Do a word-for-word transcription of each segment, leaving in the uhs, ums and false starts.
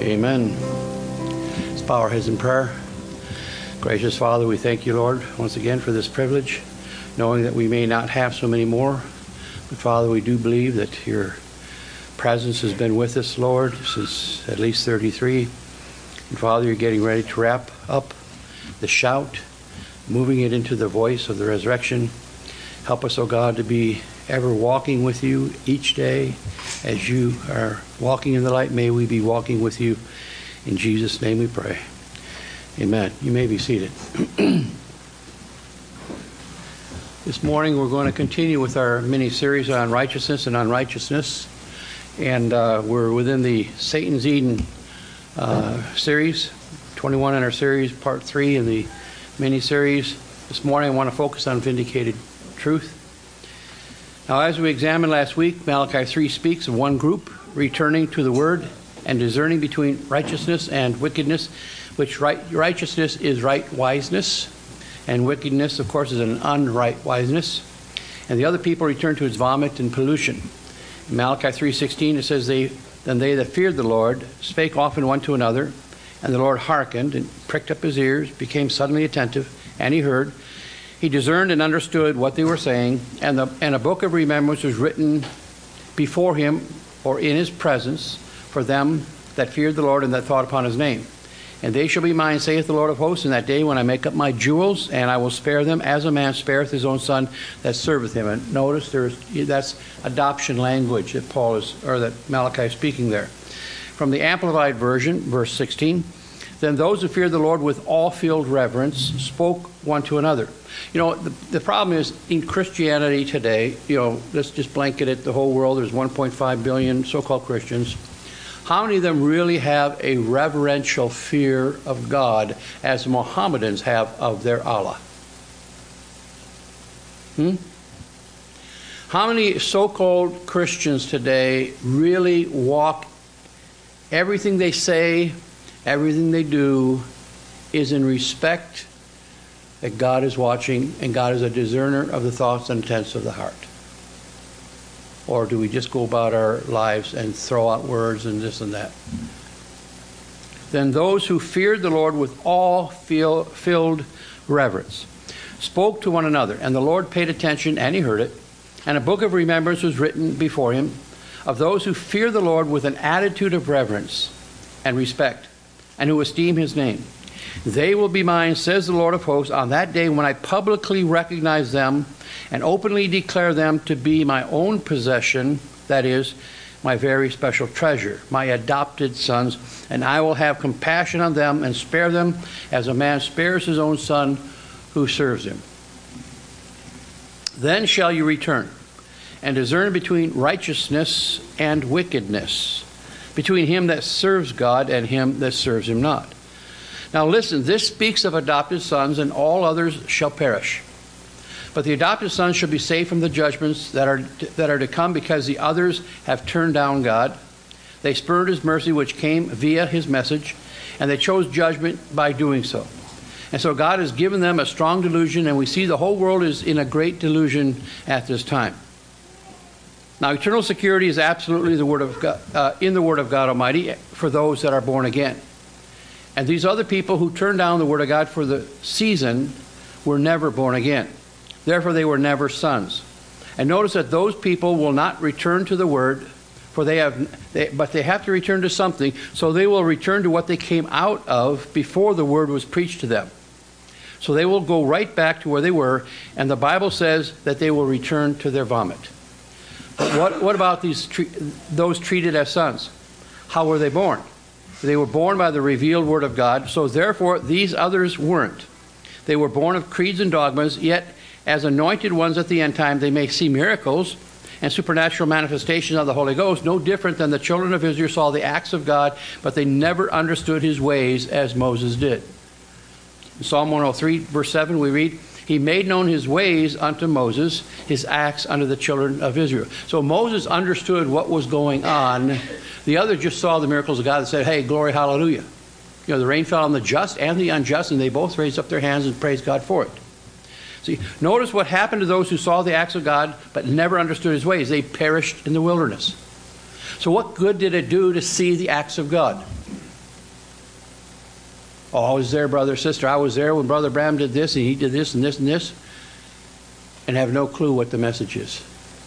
Amen. Let's bow our heads in prayer. Gracious Father, we thank you, Lord, once again for this privilege, knowing that we may not have so many more. But Father, we do believe that your presence has been with us, Lord, since at least thirty-three. And Father, you're getting ready to wrap up the shout, moving it into the voice of the resurrection. Help us, O God, to be ever walking with you each day. As you are walking in the light, may we be walking with you. In Jesus' name we pray. Amen. You may be seated. This morning we're going to continue with our mini-series on righteousness and unrighteousness. And uh, we're within the Satan's Eden uh, series, twenty-one in our series, part three in the mini-series. This morning I want to focus on vindicated truth. Now, as we examined last week, Malachi three speaks of one group returning to the Word and discerning between righteousness and wickedness, which right, righteousness is right wiseness, and wickedness, of course, is an unright wiseness. And the other people return to its vomit and pollution. In Malachi three sixteen, it says, they, Then they that feared the Lord spake often one to another, and the Lord hearkened and pricked up his ears, became suddenly attentive, and he heard. He discerned and understood what they were saying, and, the, and a book of remembrance was written before him, or in his presence, for them that feared the Lord and that thought upon his name. And they shall be mine, saith the Lord of hosts, in that day when I make up my jewels, and I will spare them as a man spareth his own son that serveth him. And notice there's that's adoption language that Paul is, or that Malachi is speaking there. From the Amplified Version, verse sixteen, then those who feared the Lord with all-filled reverence spoke one to another. You know, the, the problem is in Christianity today, you know, let's just blanket it, the whole world, there's one point five billion so-called Christians. How many of them really have a reverential fear of God as the Mohammedans have of their Allah? Hmm? How many so-called Christians today really walk, everything they say, everything they do is in respect that God is watching and God is a discerner of the thoughts and intents of the heart? Or do we just go about our lives and throw out words and this and that? Then those who feared the Lord with all filled reverence spoke to one another, and the Lord paid attention, and he heard it. And a book of remembrance was written before him of those who fear the Lord with an attitude of reverence and respect, and who esteem his name. They will be mine, says the Lord of hosts, on that day when I publicly recognize them and openly declare them to be my own possession, that is, my very special treasure, my adopted sons, and I will have compassion on them and spare them as a man spares his own son who serves him. Then shall you return and discern between righteousness and wickedness, between him that serves God and him that serves him not. Now listen, this speaks of adopted sons, and all others shall perish. But the adopted sons shall be saved from the judgments that are that are to come, because the others have turned down God. They spurned his mercy, which came via his message, and they chose judgment by doing so. And so God has given them a strong delusion, and we see the whole world is in a great delusion at this time. Now, eternal security is absolutely the word of God, uh, in the Word of God Almighty for those that are born again. And these other people who turned down the Word of God for the season were never born again. Therefore, they were never sons. And notice that those people will not return to the Word, for they have, they, but they have to return to something. So they will return to what they came out of before the Word was preached to them. So they will go right back to where they were, and the Bible says that they will return to their vomit. But what, what about these those treated as sons? How were they born? They were born by the revealed Word of God, so therefore these others weren't. They were born of creeds and dogmas, yet as anointed ones at the end time, they may see miracles and supernatural manifestations of the Holy Ghost, no different than the children of Israel saw the acts of God, but they never understood his ways as Moses did. In Psalm one oh three, verse seven, we read, He made known his ways unto Moses, his acts unto the children of Israel. So Moses understood what was going on. The other just saw the miracles of God and said, hey, glory, hallelujah. You know, the rain fell on the just and the unjust, and they both raised up their hands and praised God for it. See, notice what happened to those who saw the acts of God but never understood his ways. They perished in the wilderness. So what good did it do to see the acts of God? Oh, I was there, brother, sister. I was there when Brother Branham did this, and he did this and this and this, and have no clue what the message is.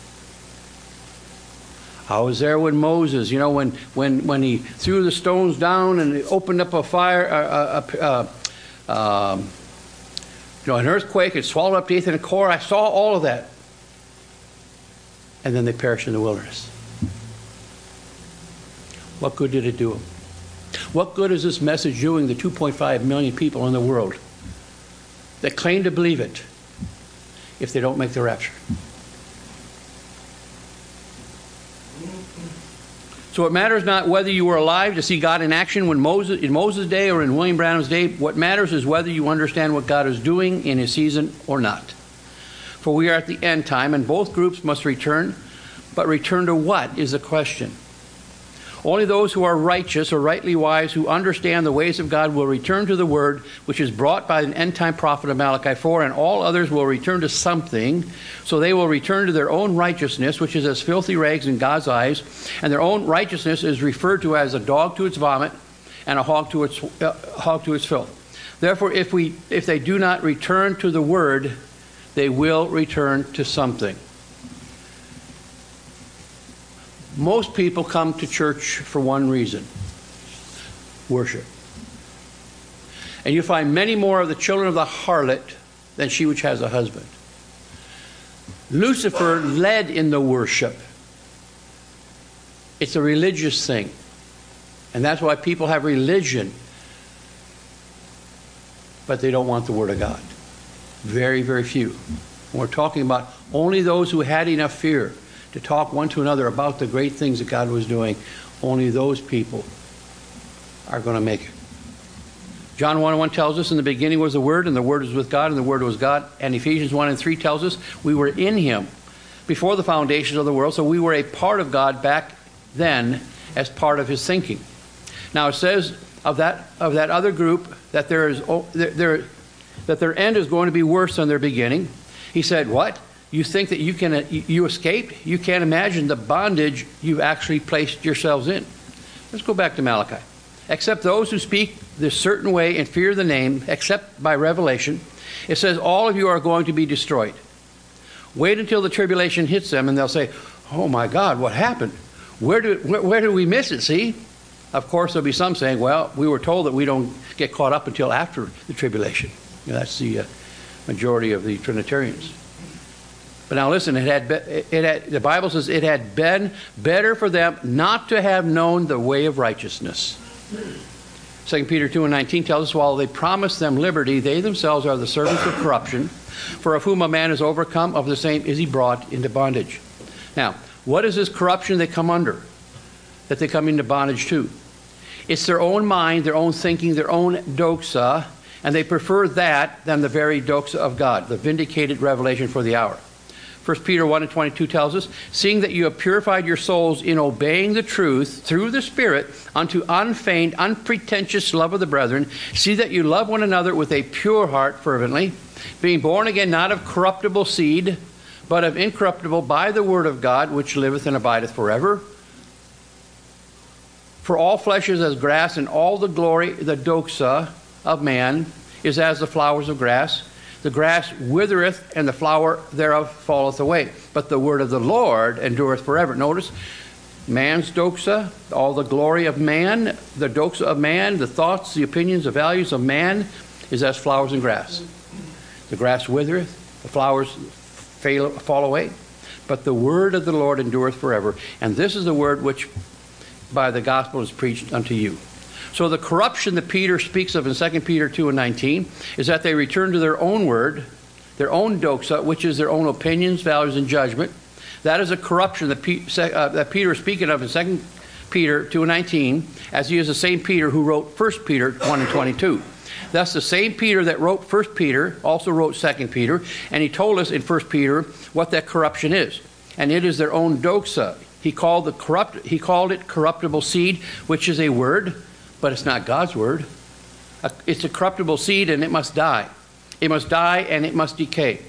I was there when Moses, you know, when when when he threw the stones down and it opened up a fire, uh, uh, uh, um, you know, an earthquake. It swallowed up Dathan and Korah. I saw all of that, and then they perished in the wilderness. What good did it do them? What good is this message doing the two point five million people in the world that claim to believe it if they don't make the rapture? So it matters not whether you were alive to see God in action when Moses, in Moses' day or in William Branham's day. What matters is whether you understand what God is doing in his season or not. For we are at the end time, and both groups must return. But return to what is the question? Only those who are righteous or rightly wise, who understand the ways of God, will return to the word which is brought by an end-time prophet of Malachi four, and all others will return to something. So they will return to their own righteousness, which is as filthy rags in God's eyes, and their own righteousness is referred to as a dog to its vomit and a hog to its uh, hog to its filth. Therefore, if we if they do not return to the word, they will return to something. Most people come to church for one reason: worship. And you find many more of the children of the harlot than she which has a husband. Lucifer led in the worship. It's a religious thing. And that's why people have religion, but they don't want the Word of God. Very, very few. We're talking about only those who had enough fear to talk one to another about the great things that God was doing. Only those people are going to make it. John one and one tells us, in the beginning was the Word, and the Word was with God, and the Word was God. And Ephesians one and three tells us we were in Him before the foundations of the world, so we were a part of God back then as part of His thinking. Now it says of that of that other group that there is oh, there, there that their end is going to be worse than their beginning. He said, what? You think that you can you escaped? You can't imagine the bondage you've actually placed yourselves in. Let's go back to Malachi. Except those who speak this certain way and fear the name, except by revelation, it says all of you are going to be destroyed. Wait until the tribulation hits them, and they'll say, "Oh my God, what happened? Where do where, where did we miss it?" See, of course there'll be some saying, "Well, we were told that we don't get caught up until after the tribulation." You know, that's the uh, majority of the Trinitarians. But now listen, it had, it had, the Bible says it had been better for them not to have known the way of righteousness. Second Peter two and nineteen tells us, while they promise them liberty, they themselves are the servants of corruption, for of whom a man is overcome, of the same is he brought into bondage. Now, what is this corruption they come under, that they come into bondage to? It's their own mind, their own thinking, their own doxa, and they prefer that than the very doxa of God, the vindicated revelation for the hour. First Peter one and twenty-two tells us, seeing that you have purified your souls in obeying the truth through the Spirit unto unfeigned, unpretentious love of the brethren, see that you love one another with a pure heart fervently, being born again not of corruptible seed, but of incorruptible by the word of God, which liveth and abideth forever. For all flesh is as grass, and all the glory, the doxa of man, is as the flowers of grass. The grass withereth, and the flower thereof falleth away. But the word of the Lord endureth forever. Notice, man's doxa, all the glory of man, the doxa of man, the thoughts, the opinions, the values of man, is as flowers and grass. The grass withereth, the flowers fail, fall away. But the word of the Lord endureth forever. And this is the word which by the gospel is preached unto you. So the corruption that Peter speaks of in Second Peter two and nineteen is that they return to their own word, their own doxa, which is their own opinions, values, and judgment. That is a corruption that, P, uh, that Peter is speaking of in Second Peter two and nineteen, as he is the same Peter who wrote First Peter one and twenty-two. Thus the same Peter that wrote First Peter also wrote Second Peter, and he told us in First Peter what that corruption is. And it is their own doxa. He called, the corrupt, he called it corruptible seed, which is a word, but it's not God's word. It's a corruptible seed, and it must die. It must die, and it must decay.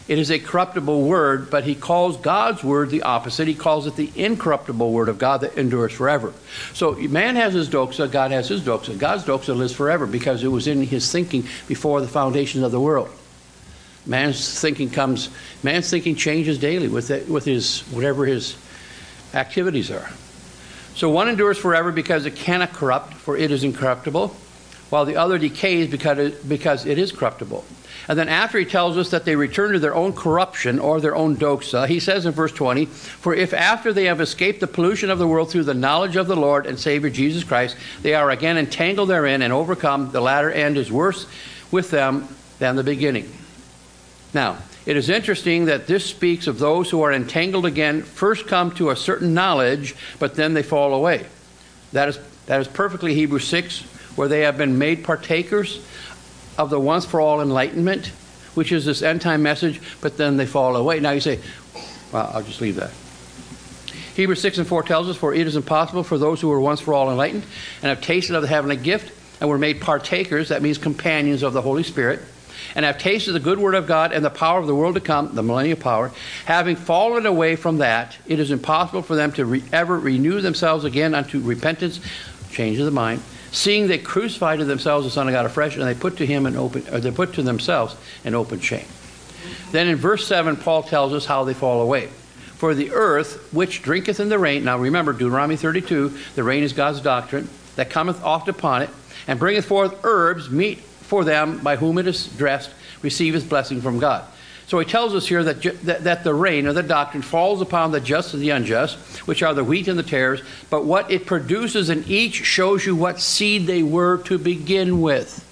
It is a corruptible word, but he calls God's word the opposite. He calls it the incorruptible word of God that endures forever. So man has his doxa, God has his doxa. God's doxa lives forever because it was in his thinking before the foundations of the world. Man's thinking comes, man's thinking changes daily with it, with his, whatever his activities are. So one endures forever because it cannot corrupt, for it is incorruptible, while the other decays because it, because it is corruptible. And then after he tells us that they return to their own corruption or their own doxa, he says in verse twenty, for if after they have escaped the pollution of the world through the knowledge of the Lord and Savior Jesus Christ, they are again entangled therein and overcome, the latter end is worse with them than the beginning. Now, it is interesting that this speaks of those who are entangled again, first come to a certain knowledge, but then they fall away. That is, that is perfectly Hebrews six, where they have been made partakers of the once for all enlightenment, which is this end time message, but then they fall away. Now you say, well, I'll just leave that. Hebrews six and four tells us, for it is impossible for those who were once for all enlightened and have tasted of the heavenly gift and were made partakers, that means companions of the Holy Spirit, and have tasted the good word of God and the power of the world to come, the millennial power, having fallen away from that, it is impossible for them to re- ever renew themselves again unto repentance, change of the mind, seeing they crucified to themselves the Son of God afresh, and they put to him an open, or they put to themselves an open shame. Then in verse seven, Paul tells us how they fall away. For the earth, which drinketh in the rain, now remember Deuteronomy thirty-two, the rain is God's doctrine, that cometh oft upon it, and bringeth forth herbs, meat for them by whom it is dressed, receiveth blessing from God. So he tells us here that, ju- that, that the rain or the doctrine falls upon the just and the unjust, which are the wheat and the tares, but what it produces in each shows you what seed they were to begin with.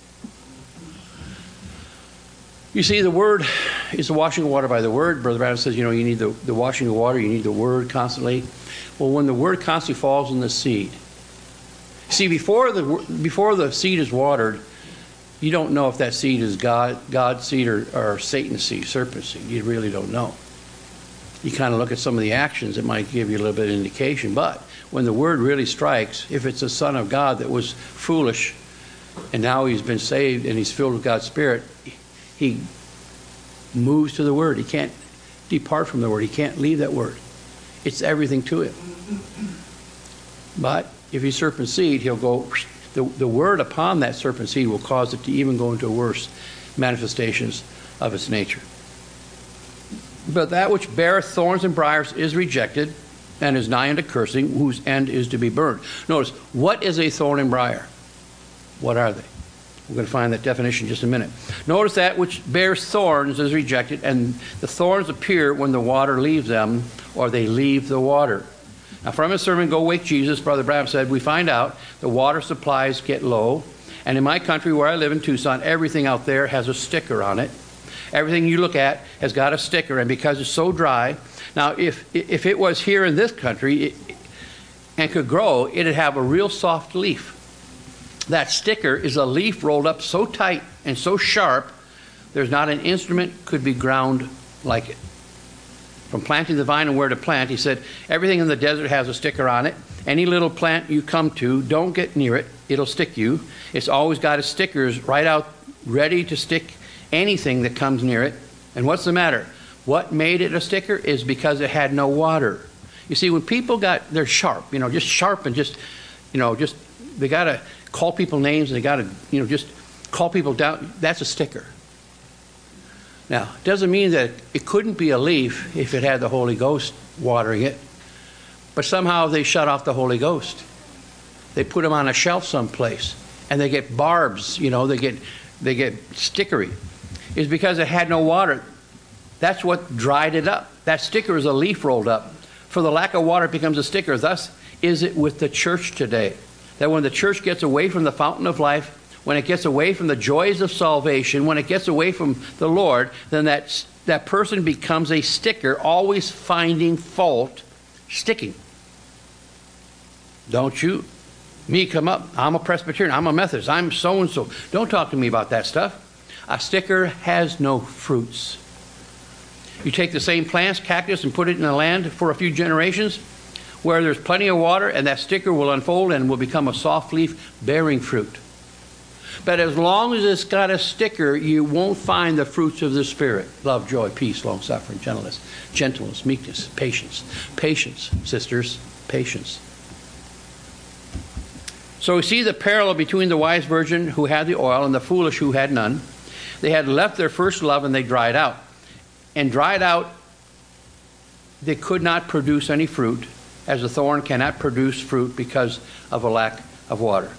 You see, the word is the washing of water by the word. Brother Branham says, you know, you need the, the washing of water, you need the word constantly. Well, when the word constantly falls in the seed, see, before the, before the seed is watered, you don't know if that seed is God, God's seed or, or Satan's seed, serpent's seed. You really don't know. You kind of look at some of the actions, it might give you a little bit of indication. But when the word really strikes, if it's a son of God that was foolish and now he's been saved and he's filled with God's Spirit, he moves to the word. He can't depart from the word. He can't leave that word. It's everything to him. But if he's serpent seed, he'll go... The, the word upon that serpent seed will cause it to even go into worse manifestations of its nature. But that which beareth thorns and briars is rejected and is nigh unto cursing, whose end is to be burned. Notice, what is a thorn and briar? What are they? We're going to find that definition in just a minute. Notice that which bears thorns is rejected, and the thorns appear when the water leaves them, or they leave the water. Now, from his sermon, Go Wake Jesus, Brother Branham said, we find out the water supplies get low. And in my country where I live in Tucson, everything out there has a sticker on it. Everything you look at has got a sticker. And because it's so dry, now if if it was here in this country it, and could grow, it'd have a real soft leaf. That sticker is a leaf rolled up so tight and so sharp, there's not an instrument could be ground like it. From planting the vine and where to plant, he said, everything in the desert has a sticker on it. Any little plant you come to, don't get near it. It'll stick you. It's always got its stickers right out, ready to stick anything that comes near it. And what's the matter? What made it a sticker is because it had no water. You see, when people got, they're sharp, you know, just sharp and just, you know, just, they got to call people names and they got to, you know, just call people down. That's a sticker. Now, it doesn't mean that it couldn't be a leaf if it had the Holy Ghost watering it, but somehow they shut off the Holy Ghost. They put them on a shelf someplace, and they get barbs, you know, they get they get stickery. It's because it had no water. That's what dried it up. That sticker is a leaf rolled up. For the lack of water, it becomes a sticker. Thus is it with the church today. That when the church gets away from the fountain of life, when it gets away from the joys of salvation, when it gets away from the Lord, then that, that person becomes a sticker, always finding fault, sticking. Don't you, me come up, I'm a Presbyterian, I'm a Methodist, I'm so-and-so. Don't talk to me about that stuff. A sticker has no fruits. You take the same plants, cactus, and put it in the land for a few generations, where there's plenty of water, and that sticker will unfold and will become a soft leaf bearing fruit. But as long as it's got a sticker, you won't find the fruits of the Spirit. Love, joy, peace, long-suffering, gentleness, gentleness, meekness, patience. Patience, sisters, patience. So we see the parallel between the wise virgin who had the oil and the foolish who had none. They had left their first love and they dried out. And dried out, they could not produce any fruit, as a thorn cannot produce fruit because of a lack of water.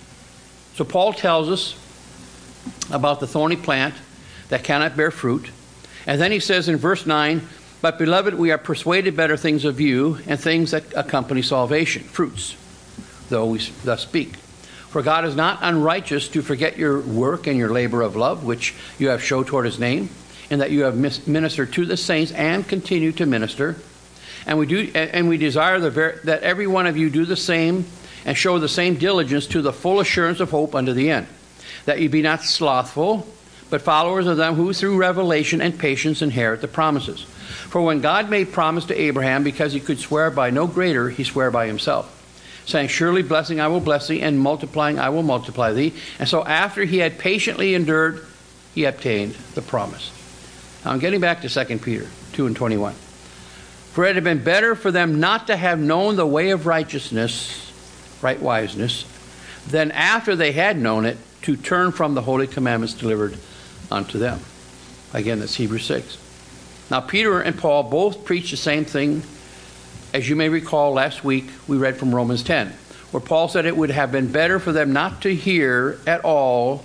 So Paul tells us about the thorny plant that cannot bear fruit. And then he says in verse nine, but beloved, we are persuaded better things of you and things that accompany salvation, fruits, though we thus speak. For God is not unrighteous to forget your work and your labor of love, which you have showed toward his name, and that you have ministered to the saints and continue to minister. And we do, and we desire the ver- that every one of you do the same and show the same diligence to the full assurance of hope unto the end, that you be not slothful, but followers of them who through revelation and patience inherit the promises. For when God made promise to Abraham, because he could swear by no greater, he sware by himself, saying, surely blessing I will bless thee, and multiplying I will multiply thee. And so after he had patiently endured, he obtained the promise. Now I'm getting back to Second Peter two and twenty-one. For it had been better for them not to have known the way of righteousness, right wiseness, than after they had known it, to turn from the holy commandments delivered unto them. Again, that's Hebrews six. Now, Peter and Paul both preach the same thing. As you may recall, last week we read from Romans ten, where Paul said it would have been better for them not to hear at all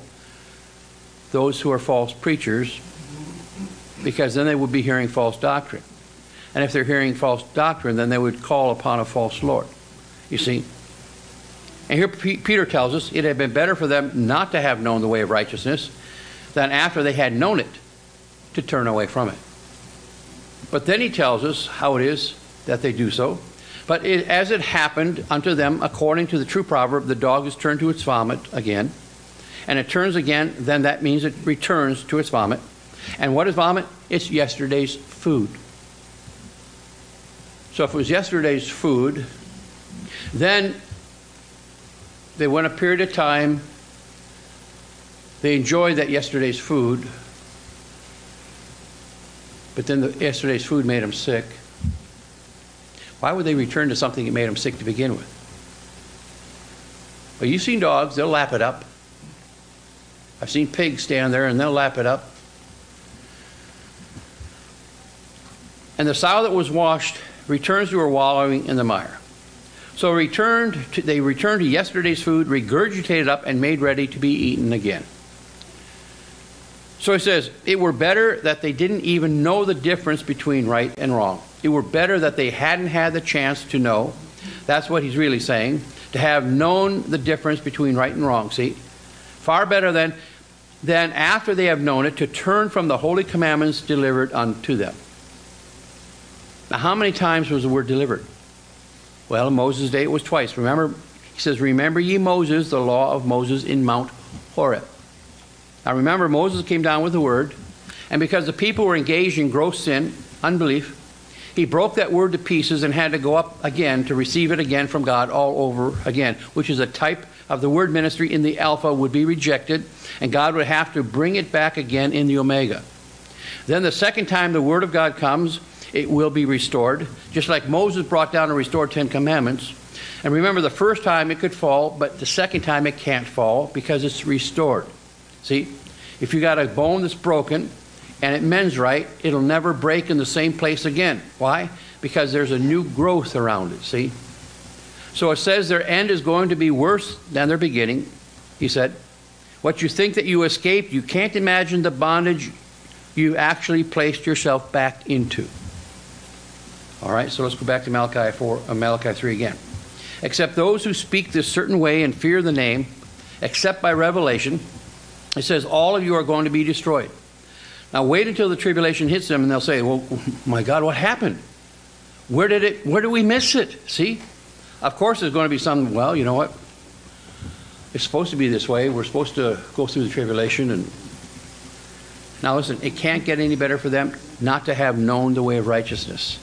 those who are false preachers, because then they would be hearing false doctrine. And if they're hearing false doctrine, then they would call upon a false Lord. You see? And here P- Peter tells us it had been better for them not to have known the way of righteousness than after they had known it to turn away from it. But then he tells us how it is that they do so. But it, as it happened unto them, according to the true proverb, the dog is turned to its vomit again. And it turns again, then that means it returns to its vomit. And what is vomit? It's yesterday's food. So if it was yesterday's food, then they went a period of time, they enjoyed that yesterday's food, but then the, yesterday's food made them sick. Why would they return to something that made them sick to begin with? Well, you've seen dogs, they'll lap it up. I've seen pigs stand there and they'll lap it up. And the sow that was washed returns to her wallowing in the mire. So returned to, they returned to yesterday's food, regurgitated up, and made ready to be eaten again. So he says, it were better that they didn't even know the difference between right and wrong. It were better that they hadn't had the chance to know. That's what he's really saying. To have known the difference between right and wrong. See? Far better than, than after they have known it, to turn from the holy commandments delivered unto them. Now, how many times was the word delivered? Well, in Moses' day it was twice. Remember, he says, remember ye Moses, the law of Moses in Mount Horeb. Now remember, Moses came down with the word, and because the people were engaged in gross sin, unbelief, he broke that word to pieces and had to go up again to receive it again from God all over again, which is a type of the word ministry in the Alpha would be rejected, and God would have to bring it back again in the Omega. Then the second time the word of God comes, it will be restored, just like Moses brought down and restored Ten Commandments. And remember, the first time it could fall, but the second time it can't fall because it's restored. See, if you got a bone that's broken and it mends right, it'll never break in the same place again. Why? Because there's a new growth around it, see? So it says their end is going to be worse than their beginning, he said. What you think that you escaped, you can't imagine the bondage you actually placed yourself back into. All right, so let's go back to Malachi four, uh, Malachi three again. Except those who speak this certain way and fear the name, except by revelation, it says all of you are going to be destroyed. Now wait until the tribulation hits them and they'll say, well, my God, what happened? Where did it, where did we miss it? See? Of course there's going to be some, well, you know what? It's supposed to be this way. We're supposed to go through the tribulation. And now listen, it can't get any better for them not to have known the way of righteousness.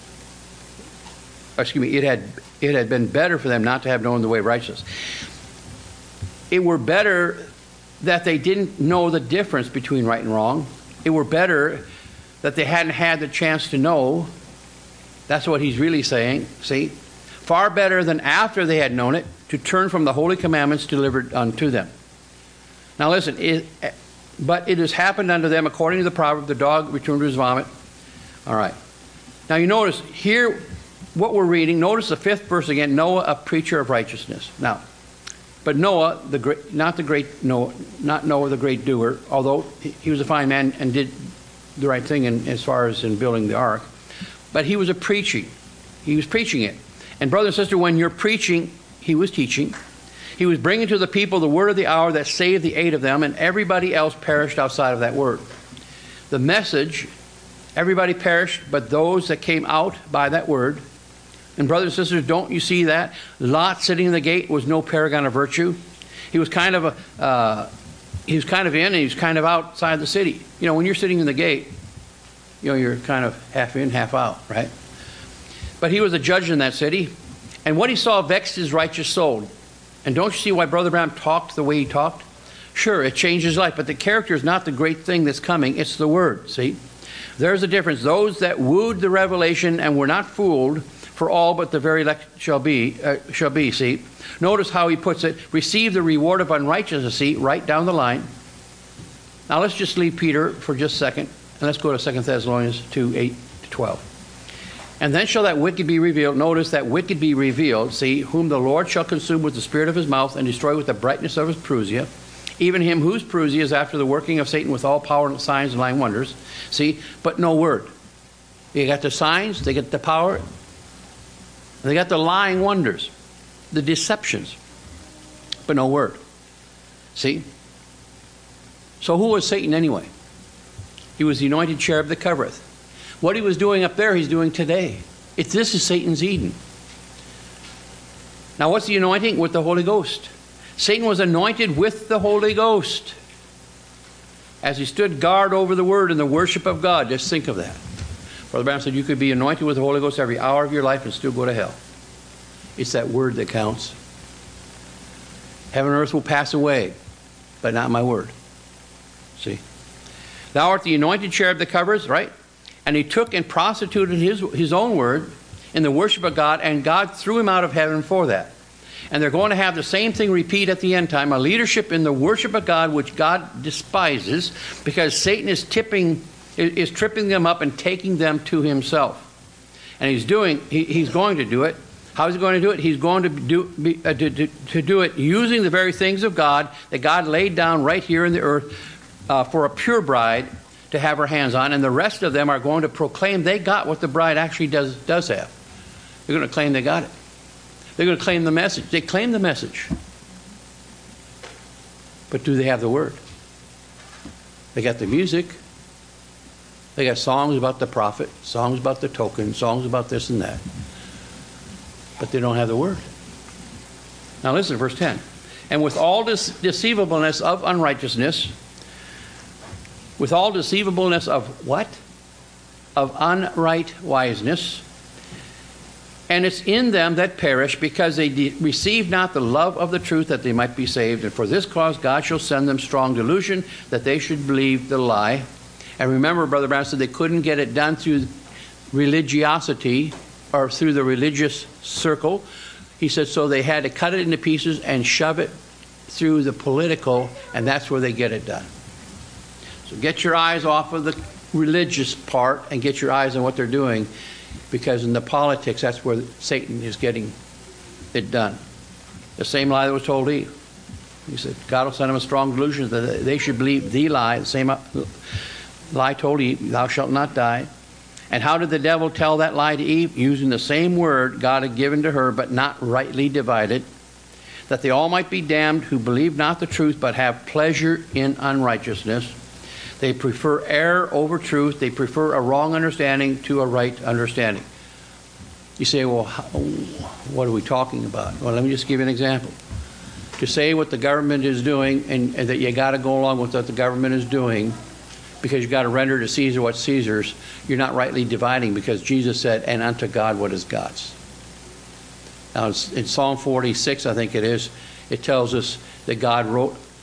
Or, excuse me, it had, it had been better for them not to have known the way of righteousness. It were better that they didn't know the difference between right and wrong. It were better that they hadn't had the chance to know. That's what he's really saying. See? Far better than after they had known it, to turn from the holy commandments delivered unto them. Now listen, it, but it has happened unto them according to the proverb, the dog returned to his vomit. All right. Now you notice here what we're reading. Notice the fifth verse again, Noah, a preacher of righteousness. Now, but Noah, the great, not the great Noah, not Noah the great doer, although he was a fine man and did the right thing in, as far as in building the ark, but he was a preaching. He was preaching it. And brother and sister, when you're preaching, he was teaching. He was bringing to the people the word of the hour that saved the eight of them, and everybody else perished outside of that word. The message, everybody perished, but those that came out by that word. And brothers and sisters, don't you see that? Lot sitting in the gate was no paragon of virtue. He was kind of a, uh, he was kind of in and he was kind of outside the city. You know, when you're sitting in the gate, you know, you're kind of half in, half out, right? But he was a judge in that city. And what he saw vexed his righteous soul. And don't you see why Brother Branham talked the way he talked? Sure, it changed his life, but the character is not the great thing that's coming. It's the word, see? There's a difference. Those that wooed the revelation and were not fooled, for all but the very elect shall be, uh, shall be, see? Notice how he puts it, receive the reward of unrighteousness, see, right down the line. Now let's just leave Peter for just a second, and let's go to Second Thessalonians two, eight to twelve. And then shall that wicked be revealed. Notice that wicked be revealed, see, whom the Lord shall consume with the spirit of his mouth and destroy with the brightness of his parousia. Even him whose parousia is after the working of Satan with all power and signs and lying wonders. See, but no word. They got the signs, they get the power, they got the lying wonders, the deceptions, but no word. See? So who was Satan anyway? He was the anointed cherub that covereth. What he was doing up there, he's doing today. It's, this is Satan's Eden. Now what's the anointing? With the Holy Ghost. Satan was anointed with the Holy Ghost as he stood guard over the word and the worship of God. Just think of that. Brother Branham said you could be anointed with the Holy Ghost every hour of your life and still go to hell. It's that word that counts. Heaven and earth will pass away, but not my word. See? Thou art the anointed cherub that covers, right? And he took and prostituted his, his own word in the worship of God, and God threw him out of heaven for that. And they're going to have the same thing repeat at the end time, a leadership in the worship of God, which God despises, because Satan is tipping, is tripping them up and taking them to himself. And he's doing, he, he's going to do it. How is he going to do it? He's going to do, be, uh, to, to, to do it using the very things of God that God laid down right here in the earth uh, for a pure bride to have her hands on. And the rest of them are going to proclaim they got what the bride actually does, does have. They're going to claim they got it. They're going to claim the message. They claim the message. But do they have the word? They got the music. They got songs about the prophet, songs about the token, songs about this and that. But they don't have the word. Now listen, verse ten. And with all this deceivableness of unrighteousness, with all deceivableness of what? Of unright wiseness. And it's in them that perish, because they de- receive not the love of the truth, that they might be saved. And for this cause God shall send them strong delusion, that they should believe the lie. And remember, Brother Brown said they couldn't get it done through religiosity or through the religious circle. He said so they had to cut it into pieces and shove it through the political, and that's where they get it done. So get your eyes off of the religious part and get your eyes on what they're doing, because in the politics, that's where Satan is getting it done. The same lie that was told Eve. He said, God will send them a strong delusion that they should believe the lie, the same lie told Eve, thou shalt not die. And how did the devil tell that lie to Eve? Using the same word God had given to her, but not rightly divided, that they all might be damned who believe not the truth, but have pleasure in unrighteousness. They prefer error over truth. They prefer a wrong understanding to a right understanding. You say, well, how, what are we talking about? Well, let me just give you an example. To say what the government is doing, and, and that you got to go along with what the government is doing, because you got to render to Caesar what's Caesar's, you're not rightly dividing, because Jesus said, and unto God what is God's. Now, in Psalm forty-six, I think it is, it tells us that God wrote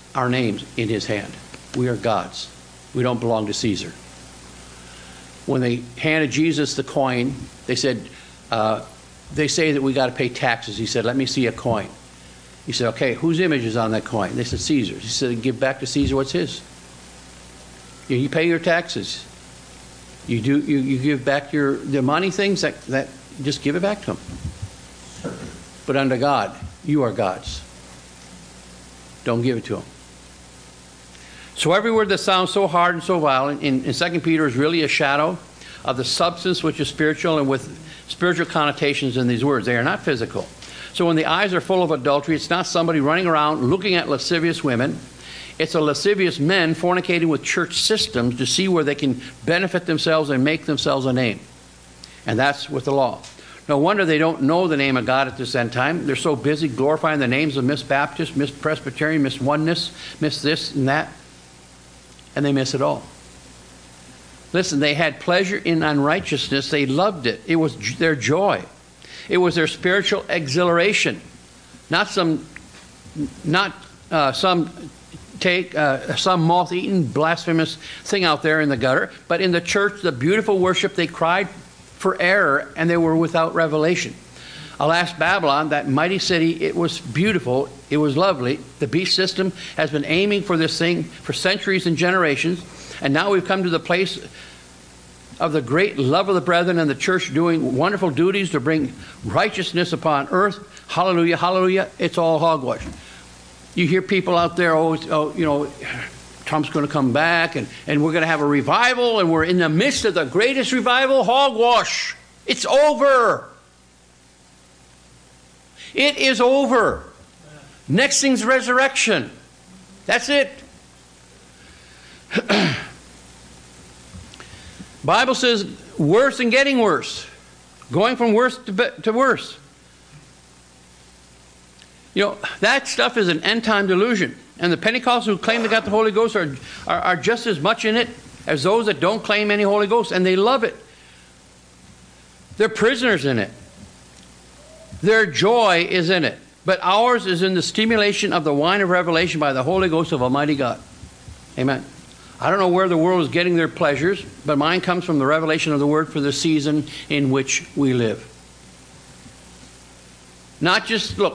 our names in his hand. We are God's. We don't belong to Caesar. When they handed Jesus the coin, they said, uh, they say that we got to pay taxes. He said, let me see a coin. He said, okay, whose image is on that coin? They said, Caesar's. He said, give back to Caesar what's his. You, you pay your taxes. You do. You, you give back your the money things, that, that just give it back to him. But under God, you are God's. Don't give it to him. So every word that sounds so hard and so violent in, in Second Peter is really a shadow of the substance which is spiritual, and with spiritual connotations in these words. They are not physical. So when the eyes are full of adultery, it's not somebody running around looking at lascivious women. It's a lascivious men fornicating with church systems to see where they can benefit themselves and make themselves a name. And that's with the law. No wonder they don't know the name of God at this end time. They're so busy glorifying the names of Miss Baptist, Miss Presbyterian, Miss Oneness, Miss this and that. And they miss it all. Listen, they had pleasure in unrighteousness. They loved it. It was their joy. It was their spiritual exhilaration. Not some, not uh, some take uh, some moth-eaten blasphemous thing out there in the gutter, but in the church, the beautiful worship. They cried for error, and they were without revelation. Alas, Babylon, that mighty city, it was beautiful, it was lovely. The beast system has been aiming for this thing for centuries and generations, and now we've come to the place of the great love of the brethren and the church doing wonderful duties to bring righteousness upon earth. Hallelujah, hallelujah. It's all hogwash. You hear people out there always, oh, you know, Trump's going to come back, and, and we're going to have a revival, and we're in the midst of the greatest revival. Hogwash. It's over. It is over. Next thing's resurrection. That's it. Bible says worse and getting worse. Going from worse to, be- to worse. You know, that stuff is an end-time delusion. And the Pentecostals who claim they got the Holy Ghost are, are, are just as much in it as those that don't claim any Holy Ghost. And they love it. They're prisoners in it. Their joy is in it. But ours is in the stimulation of the wine of revelation by the Holy Ghost of Almighty God. Amen. I don't know where the world is getting their pleasures, but mine comes from the revelation of the Word for the season in which we live. Not just, look,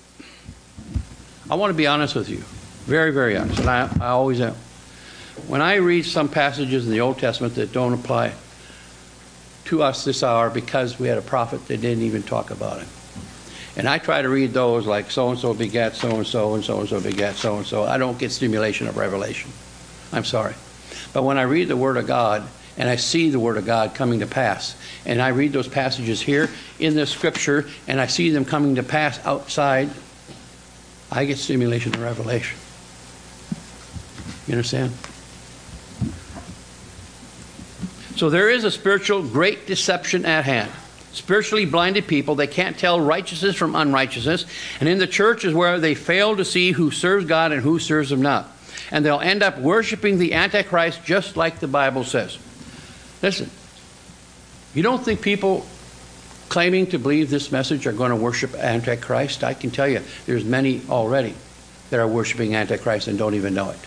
I want to be honest with you. Very, very honest. And I, I always am. When I read some passages in the Old Testament that don't apply to us this hour because we had a prophet that didn't even talk about it. And I try to read those like so-and-so begat so-and-so and so-and-so begat so-and-so. I don't get stimulation of revelation. I'm sorry. But when I read the Word of God and I see the Word of God coming to pass, and I read those passages here in the Scripture and I see them coming to pass outside, I get stimulation of revelation. You understand? So there is a spiritual great deception at hand. Spiritually blinded people, they can't tell righteousness from unrighteousness. And in the church is where they fail to see who serves God and who serves Him not. And they'll end up worshiping the Antichrist just like the Bible says. Listen, you don't think people claiming to believe this message are going to worship Antichrist? I can tell you, there's many already that are worshiping Antichrist and don't even know it.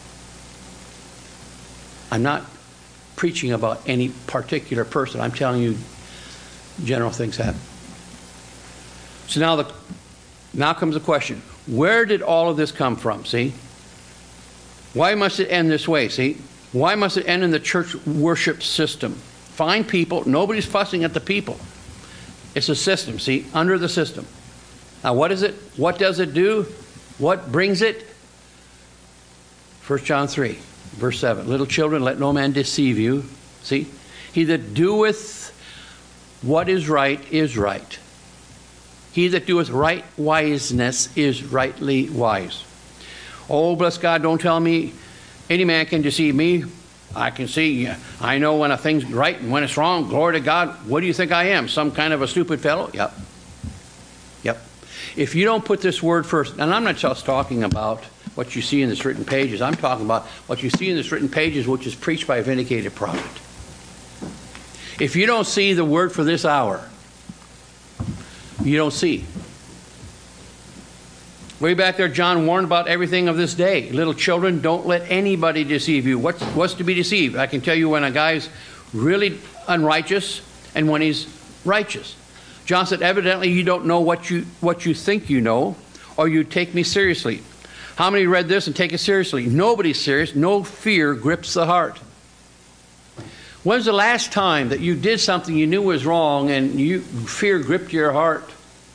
I'm not preaching about any particular person. I'm telling you, general things happen. So now the now comes the question: where did all of this come from? See, why must it end this way? See, why must it end in the church worship system? Fine people, nobody's fussing at the people. It's a system. See, under the system. Now, what is it? What does it do? What brings it? First John three, verse seven. Little children, let no man deceive you. See, he that doeth what is right is right. He that doeth right wiseness is rightly wise. Oh, bless God, don't tell me any man can deceive me. I can see, I know when a thing's right and when it's wrong. Glory to God. What do you think I am? Some kind of a stupid fellow? Yep. Yep. If you don't put this word first, and I'm not just talking about what you see in this written pages. I'm talking about what you see in this written pages, which is preached by a vindicated prophet. If you don't see the word for this hour, you don't see. Way back there, John warned about everything of this day. Little children, don't let anybody deceive you. What's, what's to be deceived? I can tell you when a guy's really unrighteous and when he's righteous. John said, evidently you don't know what you, what you think you know, or you take me seriously. How many read this and take it seriously? Nobody's serious. No fear grips the heart. When's the last time that you did something you knew was wrong and you fear gripped your heart?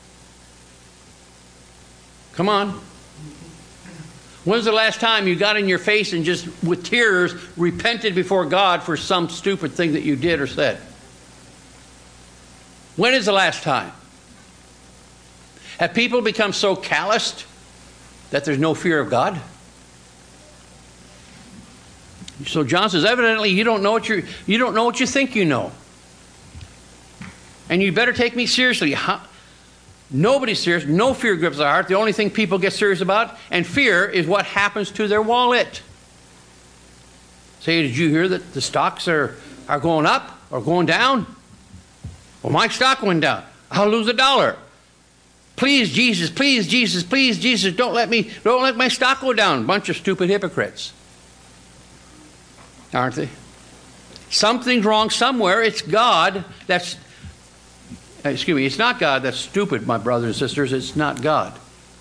Come on. When's the last time you got in your face and just with tears repented before God for some stupid thing that you did or said? When is the last time? Have people become so calloused that there's no fear of God? So John says, evidently you don't know what you you don't know what you think you know. And you better take me seriously. How, nobody's serious. No fear grips their heart. The only thing people get serious about, and fear, is what happens to their wallet. Say, did you hear that the stocks are, are going up or going down? Well, my stock went down. I'll lose a dollar. Please, Jesus, please, Jesus, please, Jesus, don't let me, don't let my stock go down. Bunch of stupid hypocrites. Aren't they? Something's wrong somewhere. It's God that's, excuse me, it's not God that's stupid, my brothers and sisters. It's not God.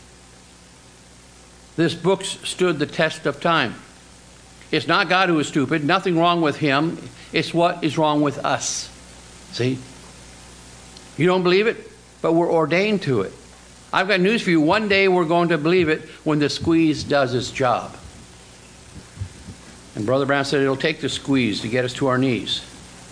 This book stood the test of time. It's not God who is stupid. Nothing wrong with him. It's what is wrong with us. See? You don't believe it, but we're ordained to it. I've got news for you. One day we're going to believe it when the squeeze does its job. And Brother Brown said it'll take the squeeze to get us to our knees.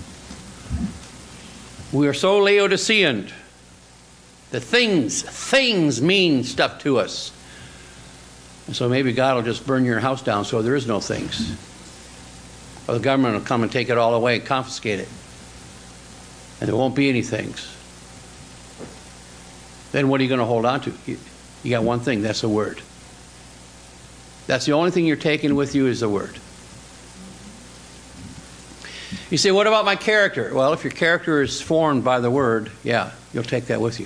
We are so Laodicean. The things, things mean stuff to us. And so maybe God will just burn your house down so there is no things. Or the government will come and take it all away, confiscate it. And there won't be any things. Then what are you going to hold on to? You, you got one thing, that's the Word. That's the only thing you're taking with you is the Word. You say, what about my character? Well, if your character is formed by the Word, yeah, you'll take that with you.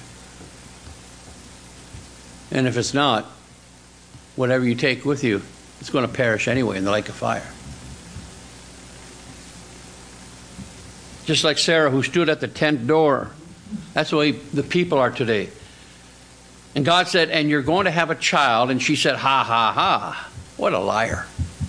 And if it's not, whatever you take with you, it's going to perish anyway in the lake of fire. Just like Sarah, who stood at the tent door. That's the way the people are today. And God said, and you're going to have a child. And she said, ha, ha, ha. What a liar.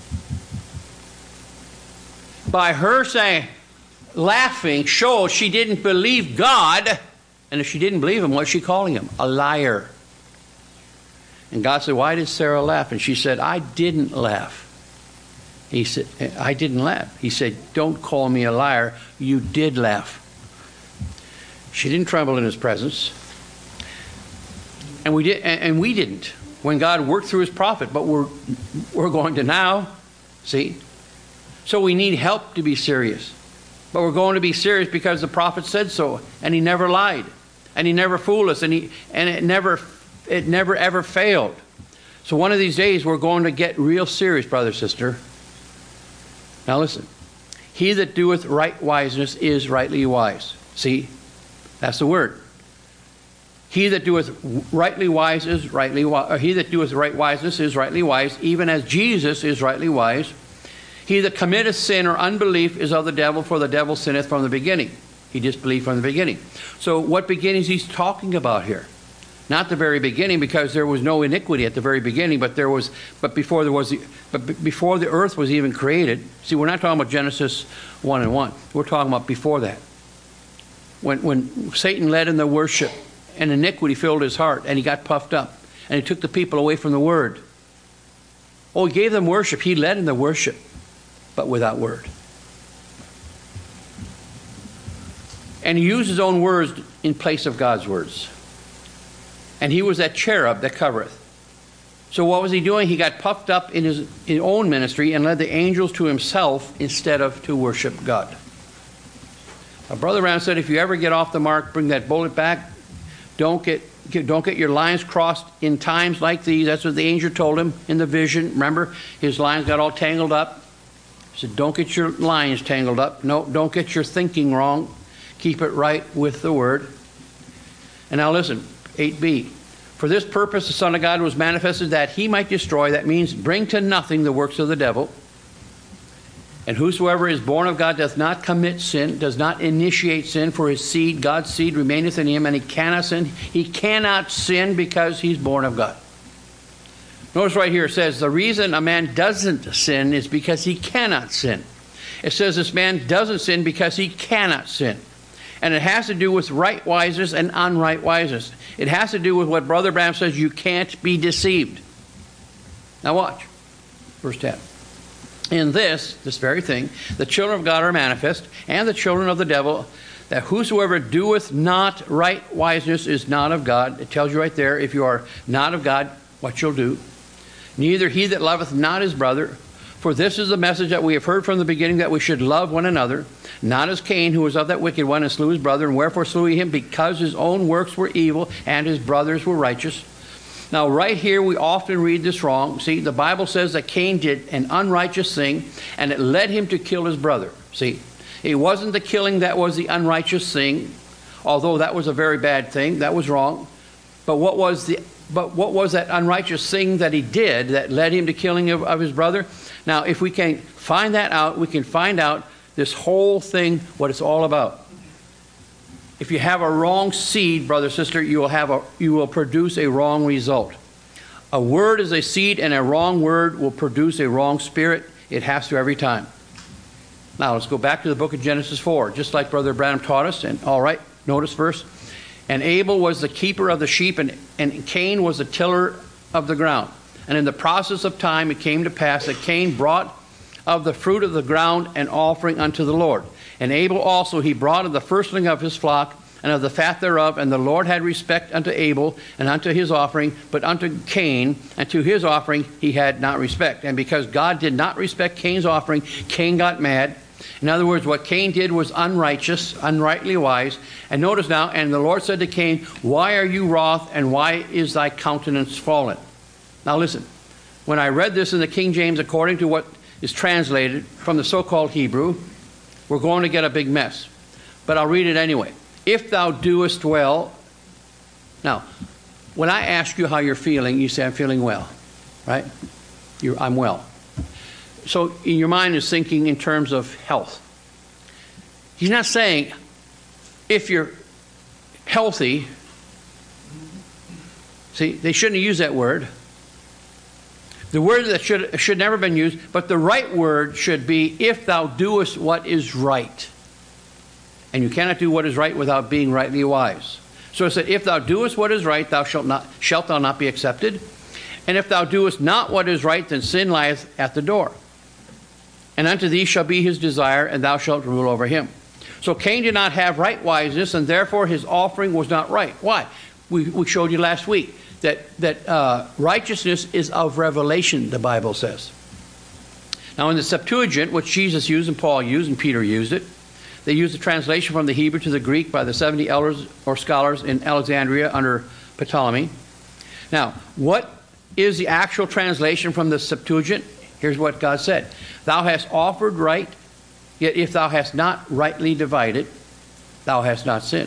By her saying, laughing, shows she didn't believe God. And if she didn't believe him, what's she calling him? A liar. And God said, why did Sarah laugh? And she said, I didn't laugh. He said, I didn't laugh. He said, don't call me a liar. You did laugh. She didn't tremble in his presence. And we did, and we didn't when God worked through his prophet, but we're we're going to now. See? So we need help to be serious. But we're going to be serious because the prophet said so, and he never lied, and he never fooled us, and he and it never it never ever failed. So one of these days we're going to get real serious, brother, sister. Now listen. He that doeth right wiseness is rightly wise. See? That's the word. He that doeth rightly wise is rightly wise. Or he that doeth right wiseness is rightly wise, even as Jesus is rightly wise. He that committeth sin or unbelief is of the devil, for the devil sinneth from the beginning. He disbelieved from the beginning. So what beginnings he's talking about here? Not the very beginning, because there was no iniquity at the very beginning, but there was, but before there was, the, but b- before the earth was even created. See, we're not talking about Genesis one and one. We're talking about before that. When when Satan led in the worship, and iniquity filled his heart, and he got puffed up, and he took the people away from the word. Oh, he gave them worship. He led in the worship, but without word. And he used his own words in place of God's words. And he was that cherub that covereth. So what was he doing? He got puffed up in his, his own ministry and led the angels to himself instead of to worship God. Now, Brother Brown said, if you ever get off the mark, bring that bullet back. Don't get, get don't get your lines crossed in times like these. That's what the angel told him in the vision. Remember, his lines got all tangled up. He said, don't get your lines tangled up. No, don't get your thinking wrong. Keep it right with the word. And now listen, eight b. For this purpose the Son of God was manifested, that he might destroy, that means bring to nothing, the works of the devil. And whosoever is born of God doth not commit sin, does not initiate sin, for his seed, God's seed, remaineth in him, and he cannot sin. He cannot sin because he's born of God. Notice right here it says the reason a man doesn't sin is because he cannot sin. It says this man doesn't sin because he cannot sin. And it has to do with right wiseness and unright wiseness. It has to do with what Brother Branham says, you can't be deceived. Now watch. Verse ten. In this, this very thing, the children of God are manifest, and the children of the devil, that whosoever doeth not right wiseness is not of God. It tells you right there, if you are not of God, what you'll do. Neither he that loveth not his brother. For this is the message that we have heard from the beginning, that we should love one another, not as Cain, who was of that wicked one, and slew his brother. And wherefore slew he him? Because his own works were evil, and his brothers were righteous. Now, right here, we often read this wrong. See, the Bible says that Cain did an unrighteous thing, and it led him to kill his brother. See, it wasn't the killing that was the unrighteous thing, although that was a very bad thing. That was wrong. But what was the but what was that unrighteous thing that he did that led him to killing of, of his brother? Now, if we can find that out, we can find out this whole thing, what it's all about. If you have a wrong seed, brother, sister, you will have a you will produce a wrong result. A word is a seed, and a wrong word will produce a wrong spirit. It has to every time. Now let's go back to the book of Genesis four, just like Brother Branham taught us. And all right, notice verse. And Abel was the keeper of the sheep, and, and Cain was the tiller of the ground. And in the process of time it came to pass that Cain brought of the fruit of the ground an offering unto the Lord. And Abel also he brought of the firstling of his flock, and of the fat thereof. And the Lord had respect unto Abel, and unto his offering, but unto Cain, and to his offering he had not respect. And because God did not respect Cain's offering, Cain got mad. In other words, what Cain did was unrighteous, unrightly wise. And notice now, and the Lord said to Cain, why are you wroth, and why is thy countenance fallen? Now listen, when I read this in the King James, according to what is translated from the so-called Hebrew, we're going to get a big mess. But I'll read it anyway. If thou doest well. Now, when I ask you how you're feeling, you say, I'm feeling well, right? You're, I'm well. So your mind is thinking in terms of health. He's not saying if you're healthy. See, they shouldn't have used that word. The word that should should never been used, but the right word should be, if thou doest what is right. And you cannot do what is right without being rightly wise. So it said, if thou doest what is right, thou shalt not shalt thou not be accepted. And if thou doest not what is right, then sin lieth at the door. And unto thee shall be his desire, and thou shalt rule over him. So Cain did not have right wiseness, and therefore his offering was not right. Why? We, we showed you last week that, that uh, righteousness is of revelation, the Bible says. Now in the Septuagint, which Jesus used and Paul used and Peter used it, they used the translation from the Hebrew to the Greek by the seventy elders or scholars in Alexandria under Ptolemy. Now, what is the actual translation from the Septuagint? Here's what God said. Thou hast offered right, yet if thou hast not rightly divided, thou hast not sinned.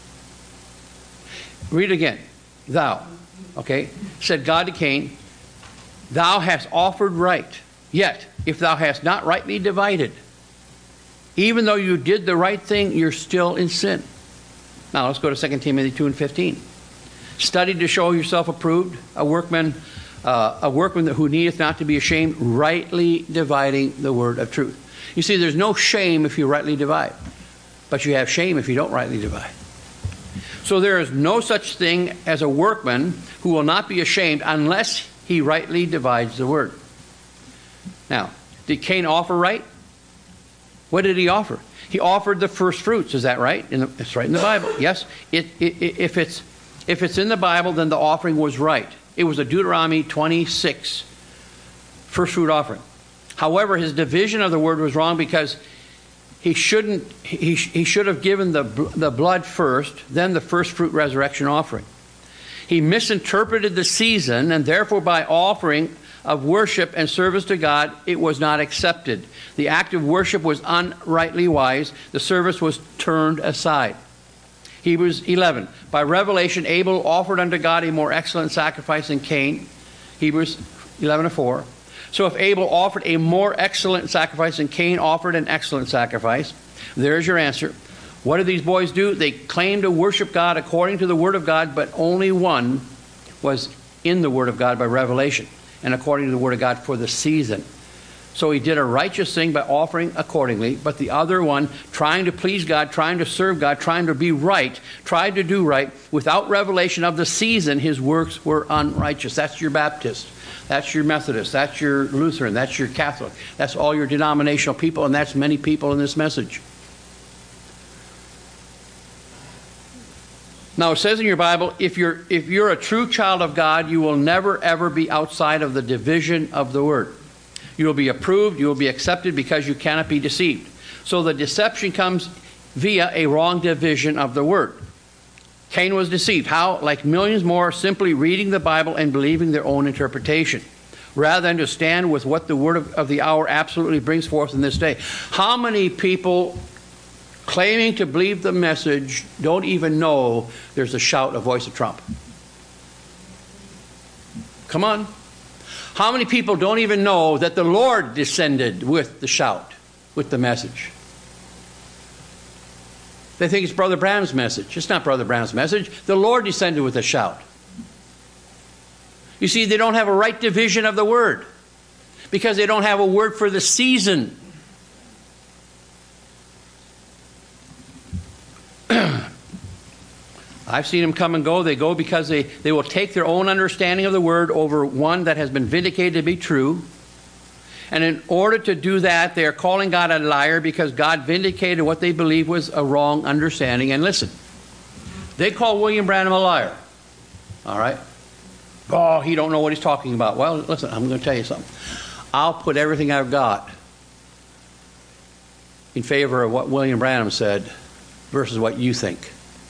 Read it again. Thou, okay, said God to Cain, thou hast offered right, yet if thou hast not rightly divided, even though you did the right thing, you're still in sin. Now let's go to Second Timothy two and fifteen. Study to show yourself approved, a workman, uh, a workman who needeth not to be ashamed, rightly dividing the word of truth. You see, there's no shame if you rightly divide, but you have shame if you don't rightly divide. So there is no such thing as a workman who will not be ashamed unless he rightly divides the word. Now, did Cain offer right? What did he offer? He offered the first fruits. Is that right? In the, it's right in the Bible. Yes. It, it, it, if it's if it's in the Bible, then the offering was right. It was a Deuteronomy twenty-six first fruit offering. However, his division of the word was wrong because he shouldn't. He, he should have given the the blood first, then the first fruit resurrection offering. He misinterpreted the season, and therefore by offering of worship and service to God, it was not accepted. The act of worship was unrightly wise. The service was turned aside. Hebrews eleven. By revelation, Abel offered unto God a more excellent sacrifice than Cain. Hebrews eleven and four. So if Abel offered a more excellent sacrifice than Cain offered an excellent sacrifice, there's your answer. What did these boys do? They claimed to worship God according to the Word of God, but only one was in the Word of God by revelation and according to the Word of God for the season. So he did a righteous thing by offering accordingly, but the other one, trying to please God, trying to serve God, trying to be right, tried to do right, without revelation of the season, his works were unrighteous. That's your Baptist. That's your Methodist. That's your Lutheran. That's your Catholic. That's all your denominational people, and that's many people in this message. Now, it says in your Bible, if you're, if you're a true child of God, you will never, ever be outside of the division of the Word. You will be approved, you will be accepted because you cannot be deceived. So the deception comes via a wrong division of the Word. Cain was deceived. How? Like millions more, simply reading the Bible and believing their own interpretation, rather than to stand with what the Word of, of the hour absolutely brings forth in this day. How many people claiming to believe the message don't even know there's a shout, a voice of trump? Come on. How many people don't even know that the Lord descended with the shout, with the message? They think it's Brother Branham's message. It's not Brother Branham's message. The Lord descended with a shout. You see, they don't have a right division of the Word because they don't have a word for the season. I've seen them come and go. They go because they, they will take their own understanding of the Word over one that has been vindicated to be true. And in order to do that, they are calling God a liar because God vindicated what they believe was a wrong understanding. And listen, they call William Branham a liar. All right? Oh, he don't know what he's talking about. Well, listen, I'm going to tell you something. I'll put everything I've got in favor of what William Branham said versus what you think.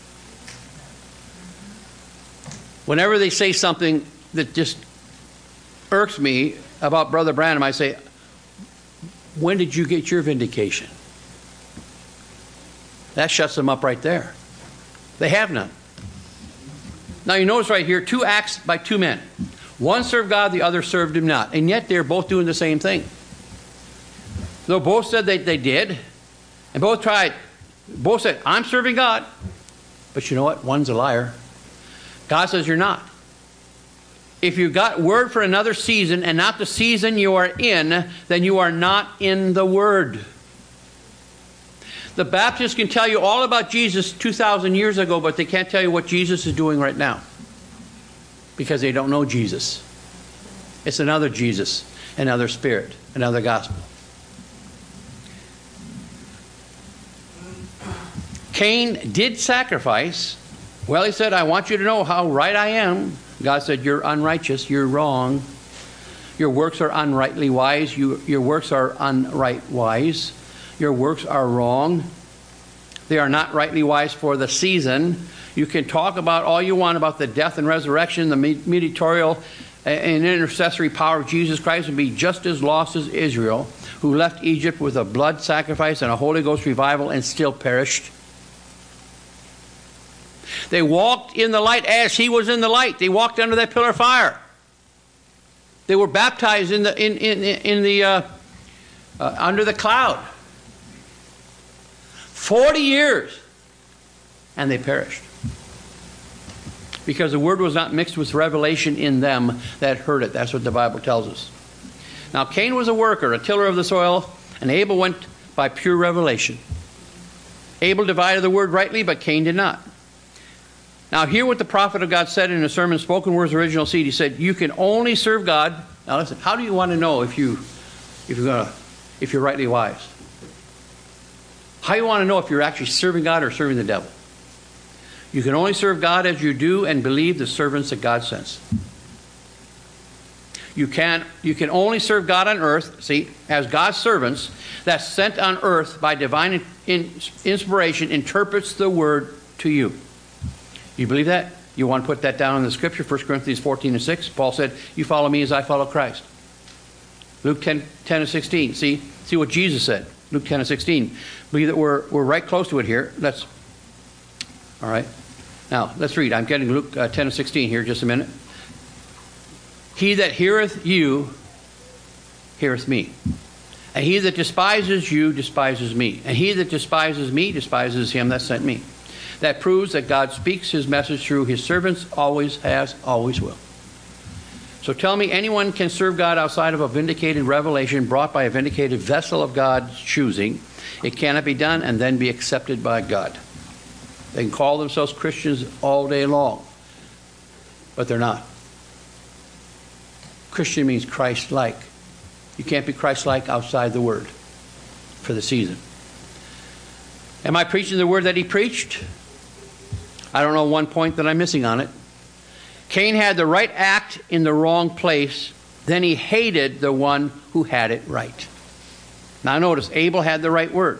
Whenever they say something that just irks me about Brother Branham, I say, when did you get your vindication? That shuts them up right there. They have none. Now you notice right here, two acts by two men. One served God, the other served him not. And yet they're both doing the same thing. Though both said they, they did, and both tried, both said, I'm serving God. But you know what? One's a liar. God says you're not. If you've got word for another season and not the season you are in, then you are not in the Word. The Baptists can tell you all about Jesus two thousand years ago, but they can't tell you what Jesus is doing right now because they don't know Jesus. It's another Jesus, another Spirit, another gospel. Cain did sacrifice. Well, he said, I want you to know how right I am. God said, you're unrighteous, you're wrong. Your works are unrightly wise. You, your works are unright wise. Your works are wrong. They are not rightly wise for the season. You can talk about all you want about the death and resurrection, the mediatorial and intercessory power of Jesus Christ, and be just as lost as Israel, who left Egypt with a blood sacrifice and a Holy Ghost revival and still perished. They walked in the light as he was in the light. They walked under that pillar of fire. They were baptized in the in in in the uh, uh, under the cloud. Forty years, and they perished because the word was not mixed with revelation in them that heard it. That's what the Bible tells us. Now Cain was a worker, a tiller of the soil, and Abel went by pure revelation. Abel divided the word rightly, but Cain did not. Now hear what the prophet of God said in a sermon, Spoken Words Original Seed. He said, you can only serve God. Now listen, how do you want to know if, you, if, you're, gonna, if you're rightly wise? How do you want to know if you're actually serving God or serving the devil? You can only serve God as you do and believe the servants that God sends. You can, you can only serve God on earth, see, as God's servants that's sent on earth by divine in, in, inspiration interprets the word to you. You believe that? You want to put that down in the scripture, First Corinthians fourteen and six. Paul said, you follow me as I follow Christ. Luke ten, ten and sixteen. See, see what Jesus said. Luke ten and sixteen. Believe that we're, we're right close to it here. Let's All right? Now, let's read. I'm getting Luke uh, ten and sixteen here, just a minute. He that heareth you, heareth me. And he that despises you, despises me. And he that despises me, despises him that sent me. That proves that God speaks his message through his servants, always has, always will. So tell me, anyone can serve God outside of a vindicated revelation brought by a vindicated vessel of God's choosing. It cannot be done and then be accepted by God. They can call themselves Christians all day long, but they're not. Christian means Christ-like. You can't be Christ-like outside the Word for the season. Am I preaching the Word that he preached? I don't know one point that I'm missing on it. Cain had the right act in the wrong place. Then he hated the one who had it right. Now notice, Abel had the right word.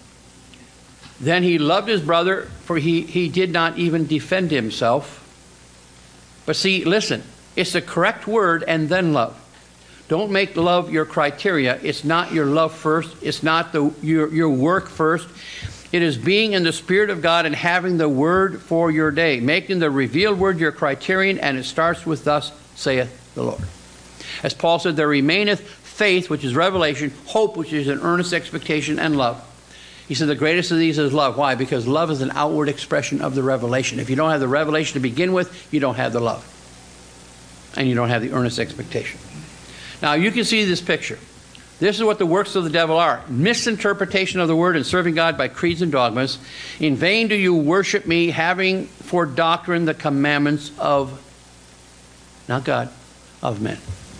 Then he loved his brother, for he, he did not even defend himself. But see, listen, it's the correct word and then love. Don't make love your criteria. It's not your love first. It's not the, your, your work first. It is being in the Spirit of God and having the word for your day, making the revealed word your criterion, and it starts with thus saith the Lord. As Paul said, there remaineth faith, which is revelation, hope, which is an earnest expectation, and love. He said the greatest of these is love. Why? Because love is an outward expression of the revelation. If you don't have the revelation to begin with, you don't have the love. And you don't have the earnest expectation. Now, you can see this picture. This is what the works of the devil are. Misinterpretation of the word and serving God by creeds and dogmas. In vain do you worship me, having for doctrine the commandments of, not God, of men.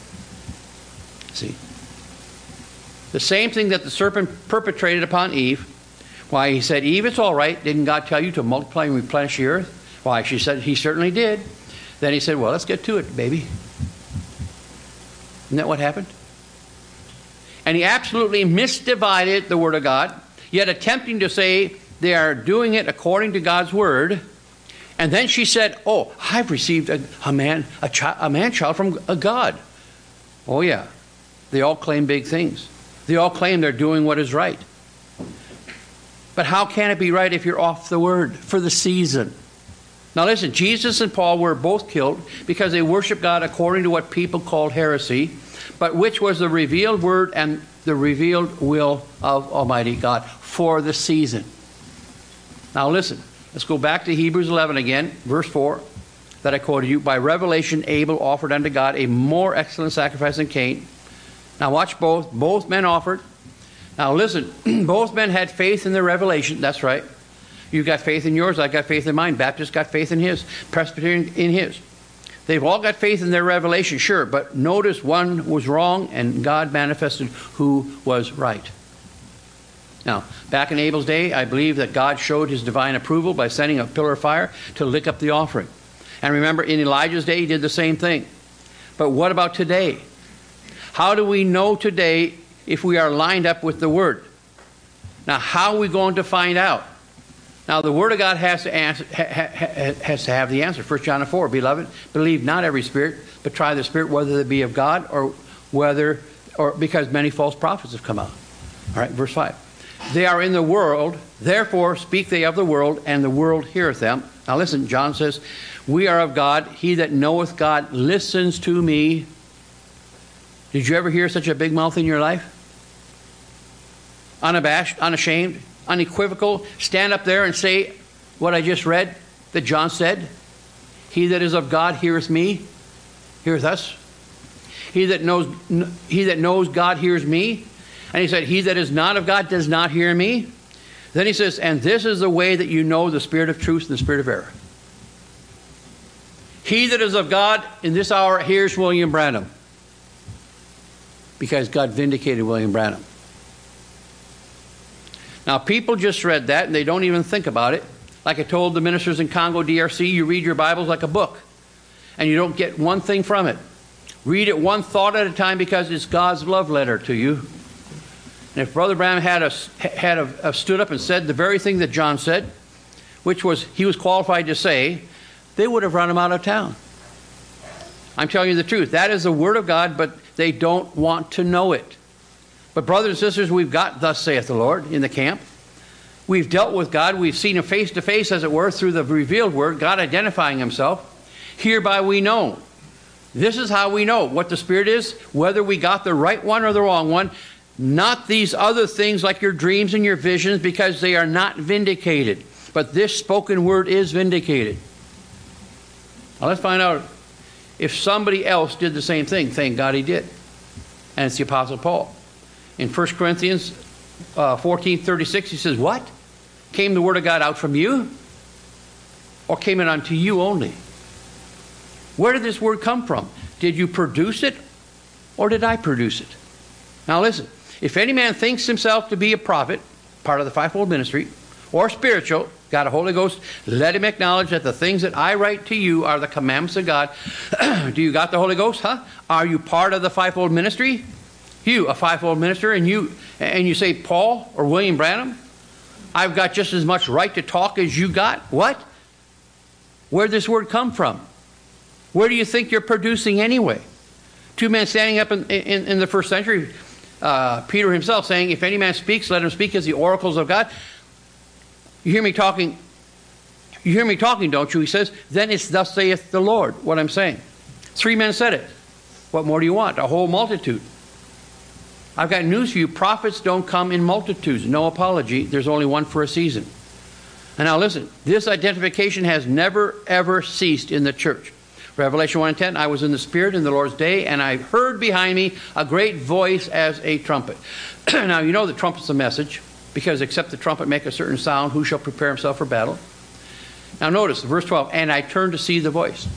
See? The same thing that the serpent perpetrated upon Eve. Why, he said, Eve, it's all right. Didn't God tell you to multiply and replenish the earth? Why, she said, he certainly did. Then he said, well, let's get to it, baby. Isn't that what happened? And he absolutely misdivided the Word of God, yet attempting to say they are doing it according to God's Word. And then she said, oh, I've received a, a man, a, child, a man-child from a God. Oh, yeah. They all claim big things. They all claim they're doing what is right. But how can it be right if you're off the Word for the season? Now listen, Jesus and Paul were both killed because they worshiped God according to what people called heresy, but which was the revealed word and the revealed will of Almighty God for the season. Now listen, let's go back to Hebrews eleven again, verse four, that I quoted you. By revelation, Abel offered unto God a more excellent sacrifice than Cain. Now watch both. Both men offered. Now listen, both men had faith in the revelation. That's right. You've got faith in yours. I've got faith in mine. Baptist got faith in his. Presbyterian in his. They've all got faith in their revelation, sure. But notice one was wrong and God manifested who was right. Now, back in Abel's day, I believe that God showed his divine approval by sending a pillar of fire to lick up the offering. And remember, in Elijah's day, he did the same thing. But what about today? How do we know today if we are lined up with the Word? Now, how are we going to find out? Now, the Word of God has to, answer, ha, ha, has to have the answer. First John four, beloved, believe not every spirit, but try the spirit, whether it be of God or whether, or because many false prophets have come out. All right, verse five. They are in the world, therefore speak they of the world, and the world heareth them. Now listen, John says, we are of God. He that knoweth God listens to me. Did you ever hear such a big mouth in your life? Unabashed, unashamed, unequivocal, stand up there and say what I just read that John said. He that is of God heareth me, heareth us. He that knows, he that knows God hears me. And he said, he that is not of God does not hear me. Then he says, and this is the way that you know the spirit of truth and the spirit of error. He that is of God in this hour hears William Branham. Because God vindicated William Branham. Now, people just read that, and they don't even think about it. Like I told the ministers in Congo D R C, you read your Bibles like a book, and you don't get one thing from it. Read it one thought at a time because it's God's love letter to you. And if Brother Branham had, a, had a, a stood up and said the very thing that John said, which was he was qualified to say, they would have run him out of town. I'm telling you the truth. That is the Word of God, but they don't want to know it. But brothers and sisters, we've got thus saith the Lord in the camp. We've dealt with God. We've seen him face to face, as it were, through the revealed word, God identifying himself. Hereby we know. This is how we know what the Spirit is, whether we got the right one or the wrong one. Not these other things like your dreams and your visions, because they are not vindicated. But this spoken word is vindicated. Now let's find out if somebody else did the same thing. Thank God he did. And it's the Apostle Paul. In First Corinthians uh, fourteen thirty-six, he says, what? Came the word of God out from you? Or came it unto you only? Where did this word come from? Did you produce it, or did I produce it? Now listen, if any man thinks himself to be a prophet, part of the fivefold ministry, or spiritual, got a Holy Ghost, let him acknowledge that the things that I write to you are the commandments of God. Do you got the Holy Ghost, huh? Are you part of the fivefold ministry? You, a fivefold minister, and you and you say Paul or William Branham? I've got just as much right to talk as you got? What? Where did this word come from? Where do you think you're producing anyway? Two men standing up in, in, in the first century, uh, Peter himself saying, if any man speaks, let him speak as the oracles of God. You hear me talking, you hear me talking, don't you? He says, then it's thus saith the Lord, what I'm saying. Three men said it. What more do you want? A whole multitude. I've got news for you. Prophets don't come in multitudes. No apology. There's only one for a season. And now listen, this identification has never, ever ceased in the church. Revelation one and ten, I was in the Spirit in the Lord's day, and I heard behind me a great voice as a trumpet. Now, you know the trumpet's a message, because except the trumpet make a certain sound, who shall prepare himself for battle? Now notice, verse twelve, and I turned to see the voice.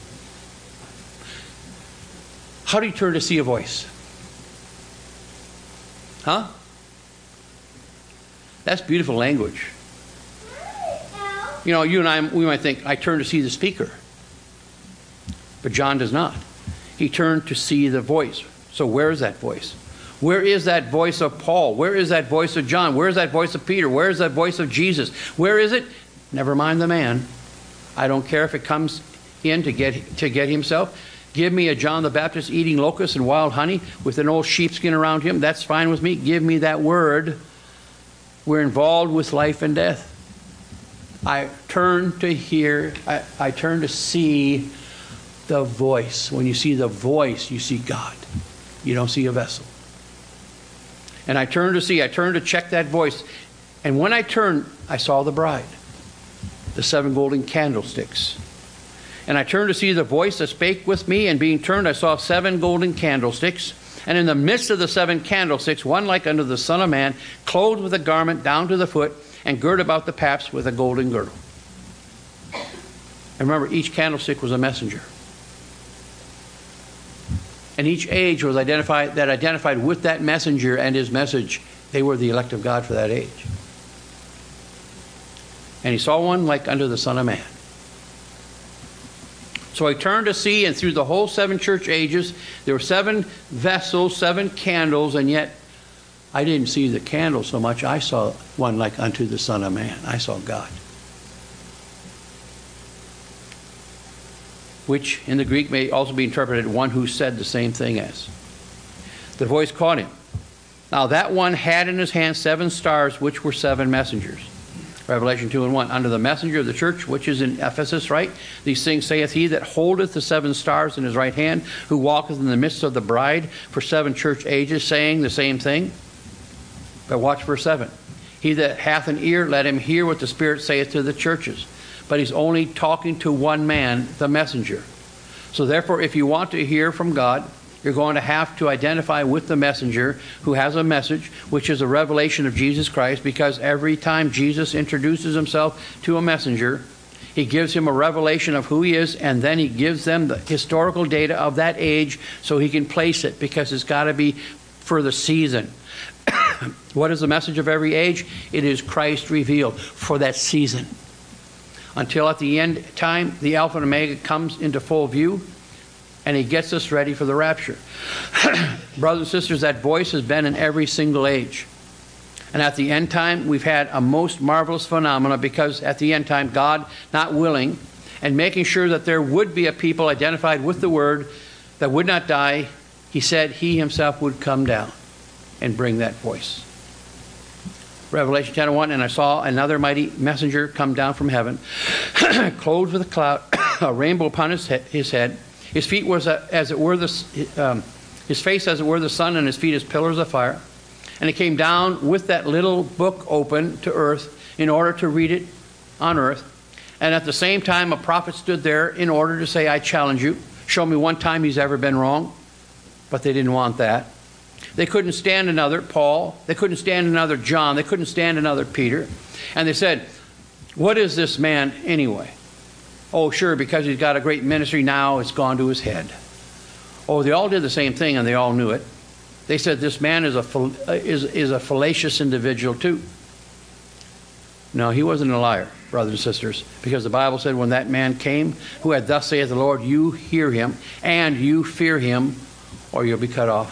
How do you turn to see a voice? Huh? That's beautiful language. You know, you and I, we might think, I turn to see the speaker. But John does not. He turned to see the voice. So where is that voice? Where is that voice of Paul? Where is that voice of John? Where is that voice of Peter? Where is that voice of Jesus? Where is it? Never mind the man. I don't care if it comes in to get, to get himself. Give me a John the Baptist eating locusts and wild honey with an old sheepskin around him. That's fine with me. Give me that word. We're involved with life and death. I turn to hear, I, I turn to see the voice. When you see the voice, you see God. You don't see a vessel. And I turned to see, I turned to check that voice. And when I turned, I saw the bride, the seven golden candlesticks. And I turned to see the voice that spake with me, and being turned, I saw seven golden candlesticks. And in the midst of the seven candlesticks, one like unto the Son of Man, clothed with a garment down to the foot, and girt about the paps with a golden girdle. And remember, each candlestick was a messenger. And each age was identified, that identified with that messenger and his message. They were the elect of God for that age. And he saw one like unto the Son of Man. So I turned to see, and through the whole seven church ages, there were seven vessels, seven candles, and yet I didn't see the candle so much. I saw one like unto the Son of Man. I saw God. Which in the Greek may also be interpreted one who said the same thing as. The voice caught him. Now that one had in his hand seven stars, which were seven messengers. Revelation two and one. Under the messenger of the church, which is in Ephesus, right? These things saith he that holdeth the seven stars in his right hand, who walketh in the midst of the bride for seven church ages, saying the same thing. But watch verse seven. He that hath an ear, let him hear what the Spirit saith to the churches. But he's only talking to one man, the messenger. So therefore, if you want to hear from God, you're going to have to identify with the messenger who has a message, which is a revelation of Jesus Christ, because every time Jesus introduces himself to a messenger, he gives him a revelation of who he is, and then he gives them the historical data of that age so he can place it, because it's got to be for the season. What is the message of every age? It is Christ revealed for that season. Until at the end time, the Alpha and Omega comes into full view, and he gets us ready for the rapture. Brothers and sisters, that voice has been in every single age. And at the end time, we've had a most marvelous phenomena, because at the end time, God, not willing, and making sure that there would be a people identified with the Word that would not die, he said he himself would come down and bring that voice. Revelation ten and one, and I saw another mighty messenger come down from heaven, clothed with a cloud, a rainbow upon his head. His, head. his feet was a, as it were the, um, his face as it were the sun, and his feet as pillars of fire. And he came down with that little book open to earth in order to read it on earth. And at the same time, a prophet stood there in order to say, I challenge you. Show me one time he's ever been wrong. But they didn't want that. They couldn't stand another Paul. They couldn't stand another John. They couldn't stand another Peter. And they said, what is this man anyway? Oh, sure, because he's got a great ministry now, it's gone to his head. Oh, they all did the same thing, and they all knew it. They said this man is a, is, is a fallacious individual too. No, he wasn't a liar, brothers and sisters, because the Bible said when that man came, who had thus saith the Lord, you hear him, and you fear him, or you'll be cut off.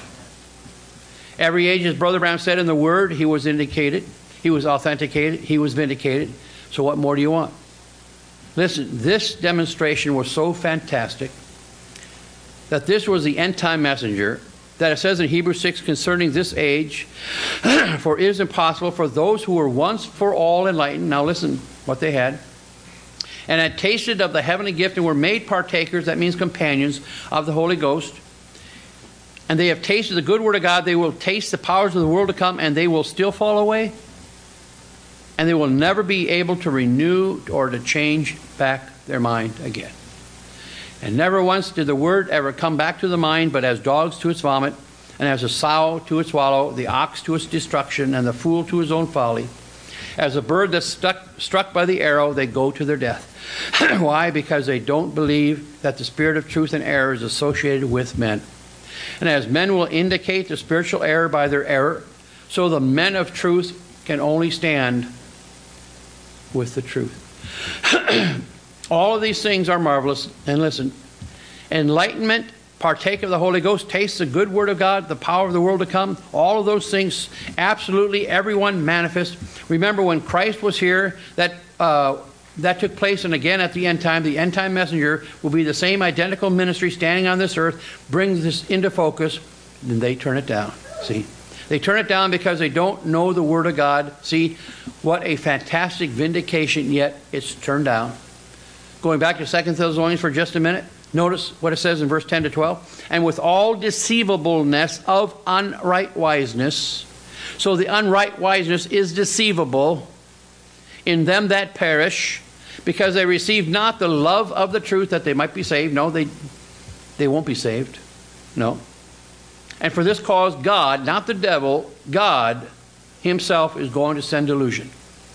Every age, as Brother Branham said in the Word, he was indicated, he was authenticated, he was vindicated. So what more do you want? Listen, this demonstration was so fantastic that this was the end-time messenger that it says in Hebrews six concerning this age, for it is impossible for those who were once for all enlightened, now listen what they had, and had tasted of the heavenly gift and were made partakers, that means companions, of the Holy Ghost, and they have tasted the good word of God, they will taste the powers of the world to come, and they will still fall away, and they will never be able to renew or to change back their mind again. And never once did the word ever come back to the mind, but as dogs to its vomit, and as a sow to its wallow, the ox to its destruction, and the fool to his own folly. As a bird that's stuck, struck by the arrow, they go to their death. Why? Because they don't believe that the spirit of truth and error is associated with men. And as men will indicate the spiritual error by their error, so the men of truth can only stand with the truth. All of these things are marvelous. And listen, enlightenment, partake of the Holy Ghost, taste the good word of God, the power of the world to come. All of those things, absolutely everyone manifest. Remember when Christ was here, that uh, that took place, and again at the end time, the end time messenger will be the same identical ministry standing on this earth, brings this into focus, and they turn it down. See? They turn it down because they don't know the word of God. See, what a fantastic vindication, yet it's turned down. Going back to Second Thessalonians for just a minute, notice what it says in verse ten to twelve. And with all deceivableness of unrightwiseness, so the unrightwiseness is deceivable in them that perish, because they receive not the love of the truth that they might be saved. No, they, they won't be saved. No. And for this cause, God, not the devil, God himself is going to send delusion.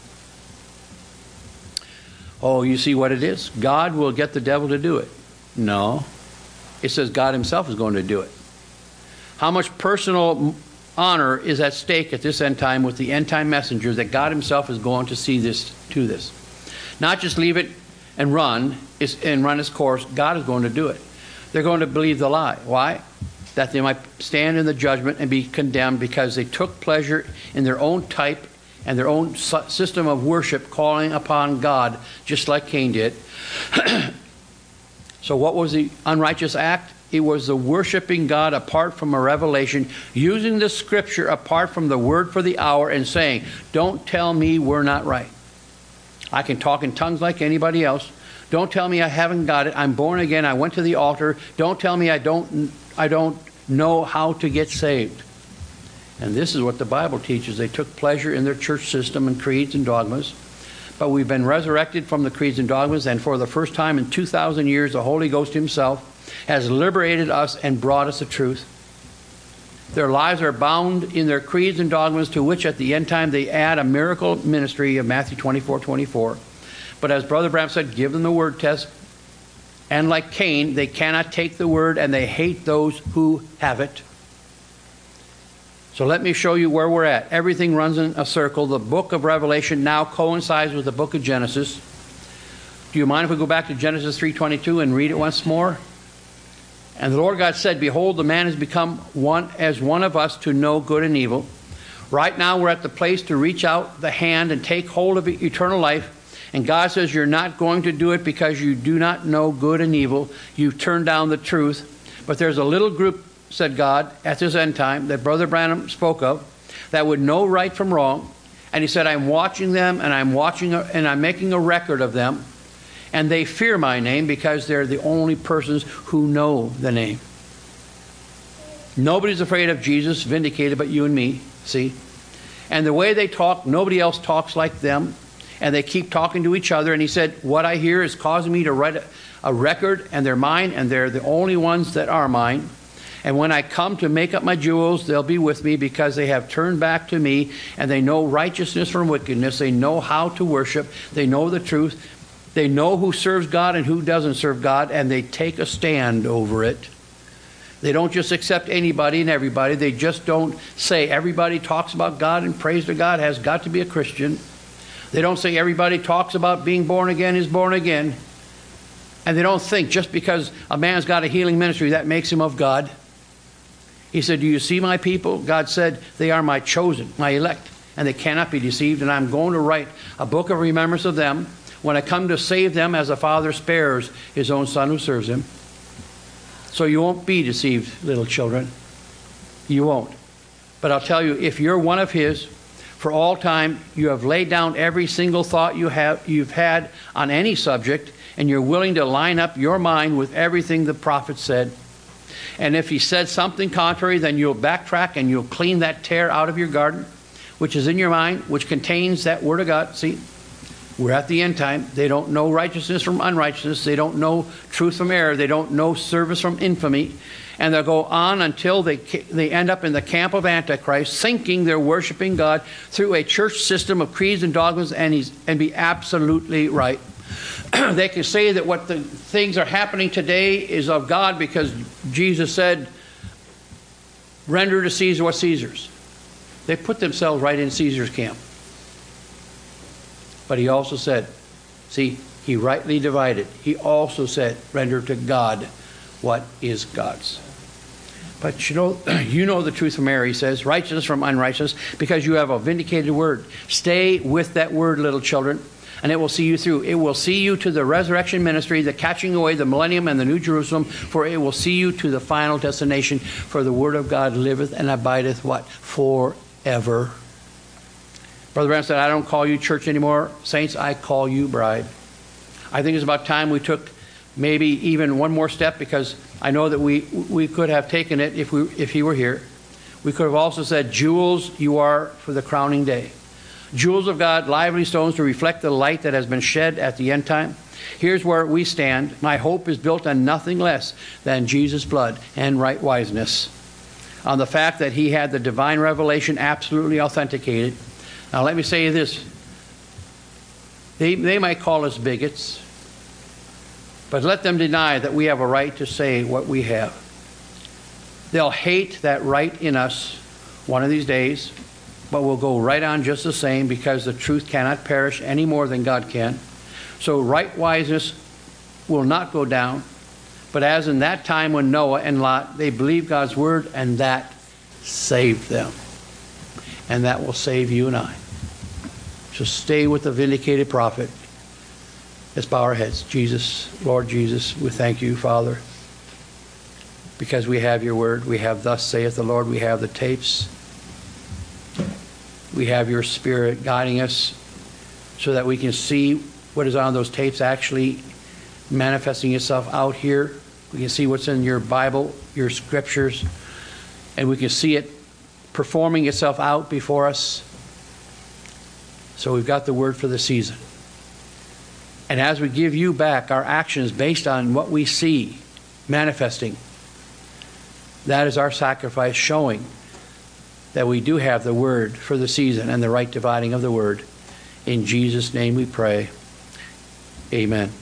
Oh, you see what it is? God will get the devil to do it. No. It says God himself is going to do it. How much personal honor is at stake at this end time with the end time messenger that God himself is going to see this to this. Not just leave it and run and run its course. God is going to do it. They're going to believe the lie. Why? That they might stand in the judgment and be condemned because they took pleasure in their own type and their own system of worship, calling upon God, just like Cain did. So what was the unrighteous act? It was the worshiping God apart from a revelation, using the scripture apart from the word for the hour, and saying, don't tell me we're not right. I can talk in tongues like anybody else. Don't tell me I haven't got it. I'm born again. I went to the altar. Don't tell me I don't, I don't know how to get saved. And this is what the Bible teaches. They took pleasure in their church system and creeds and dogmas. But we've been resurrected from the creeds and dogmas, and for the first time in two thousand years, the Holy Ghost himself has liberated us and brought us the truth. Their lives are bound in their creeds and dogmas, to which at the end time they add a miracle ministry of Matthew twenty-four twenty-four. But as Brother Branham said, give them the word test. And like Cain, they cannot take the word, and they hate those who have it. So let me show you where we're at. Everything runs in a circle. The book of Revelation now coincides with the book of Genesis. Do you mind if we go back to Genesis three twenty-two and read it once more? And the Lord God said, behold, the man has become one as one of us to know good and evil. Right now we're at the place to reach out the hand and take hold of eternal life. And God says you're not going to do it because you do not know good and evil. You've turned down the truth. But there's a little group, said God, at this end time that Brother Branham spoke of, that would know right from wrong, And he said, I'm watching them, and I'm watching, and I'm making a record of them, and they fear my name because they're the only persons who know the name. Nobody's afraid of Jesus, vindicated but you and me, see? And the way they talk, nobody else talks like them, and they keep talking to each other. And he said, what I hear is causing me to write a, a record, and they're mine, and they're the only ones that are mine. And when I come to make up my jewels, they'll be with me because they have turned back to me, and they know righteousness from wickedness. They know how to worship. They know the truth. They know who serves God and who doesn't serve God, and they take a stand over it. They don't just accept anybody and everybody. They just don't say everybody talks about God and prays to God has got to be a Christian. They don't say everybody talks about being born again is born again. And they don't think just because a man's got a healing ministry that makes him of God. He said, do you see my people? God said, they are my chosen, my elect, and they cannot be deceived. And I'm going to write a book of remembrance of them when I come to save them as a father spares his own son who serves him. So you won't be deceived, little children. You won't. But I'll tell you, if you're one of his, for all time, you have laid down every single thought you have, you've had on any subject, and you're willing to line up your mind with everything the prophet said. And if he said something contrary, then you'll backtrack and you'll clean that tear out of your garden, which is in your mind, which contains that word of God. See, we're at the end time. They don't know righteousness from unrighteousness. They don't know truth from error. They don't know service from infamy. And they'll go on until they they end up in the camp of Antichrist, thinking they're worshiping God through a church system of creeds and dogmas, and he's and be absolutely right. They can say that what the things are happening today is of God because Jesus said, render to Caesar what's Caesar's. They put themselves right in Caesar's camp. But he also said, see, he rightly divided. He also said, render to God what is God's. But you know, you know the truth from error, he says, righteousness from unrighteousness, because you have a vindicated word. Stay with that word, little children, and it will see you through. It will see you to the resurrection ministry, the catching away, the millennium, and the New Jerusalem, for it will see you to the final destination, for the word of God liveth and abideth, what? Forever. Brother Branham said, I don't call you church anymore. Saints, I call you bride. I think it's about time we took maybe even one more step, because I know that we we could have taken it if we if he were here. We could have also said, jewels you are for the crowning day. Jewels of God, lively stones to reflect the light that has been shed at the end time. Here's where we stand. My hope is built on nothing less than Jesus' blood and right wiseness. On the fact that he had the divine revelation absolutely authenticated. Now let me say this. They, they might call us bigots, but let them deny that we have a right to say what we have. They'll hate that right in us one of these days, but we'll go right on just the same, because the truth cannot perish any more than God can. So right wiseness will not go down, but as in that time when Noah and Lot, they believed God's word, and that saved them. And that will save you and I. So stay with the vindicated prophet. Let's bow our heads. Jesus, Lord Jesus, we thank you, Father, because we have your word. We have thus saith the Lord. We have the tapes. We have your spirit guiding us so that we can see what is on those tapes actually manifesting itself out here. We can see what's in your Bible, your scriptures, and we can see it performing itself out before us. So we've got the word for the season. And as we give you back our actions based on what we see manifesting, that is our sacrifice, showing that we do have the word for the season and the right dividing of the word. In Jesus' name we pray. Amen.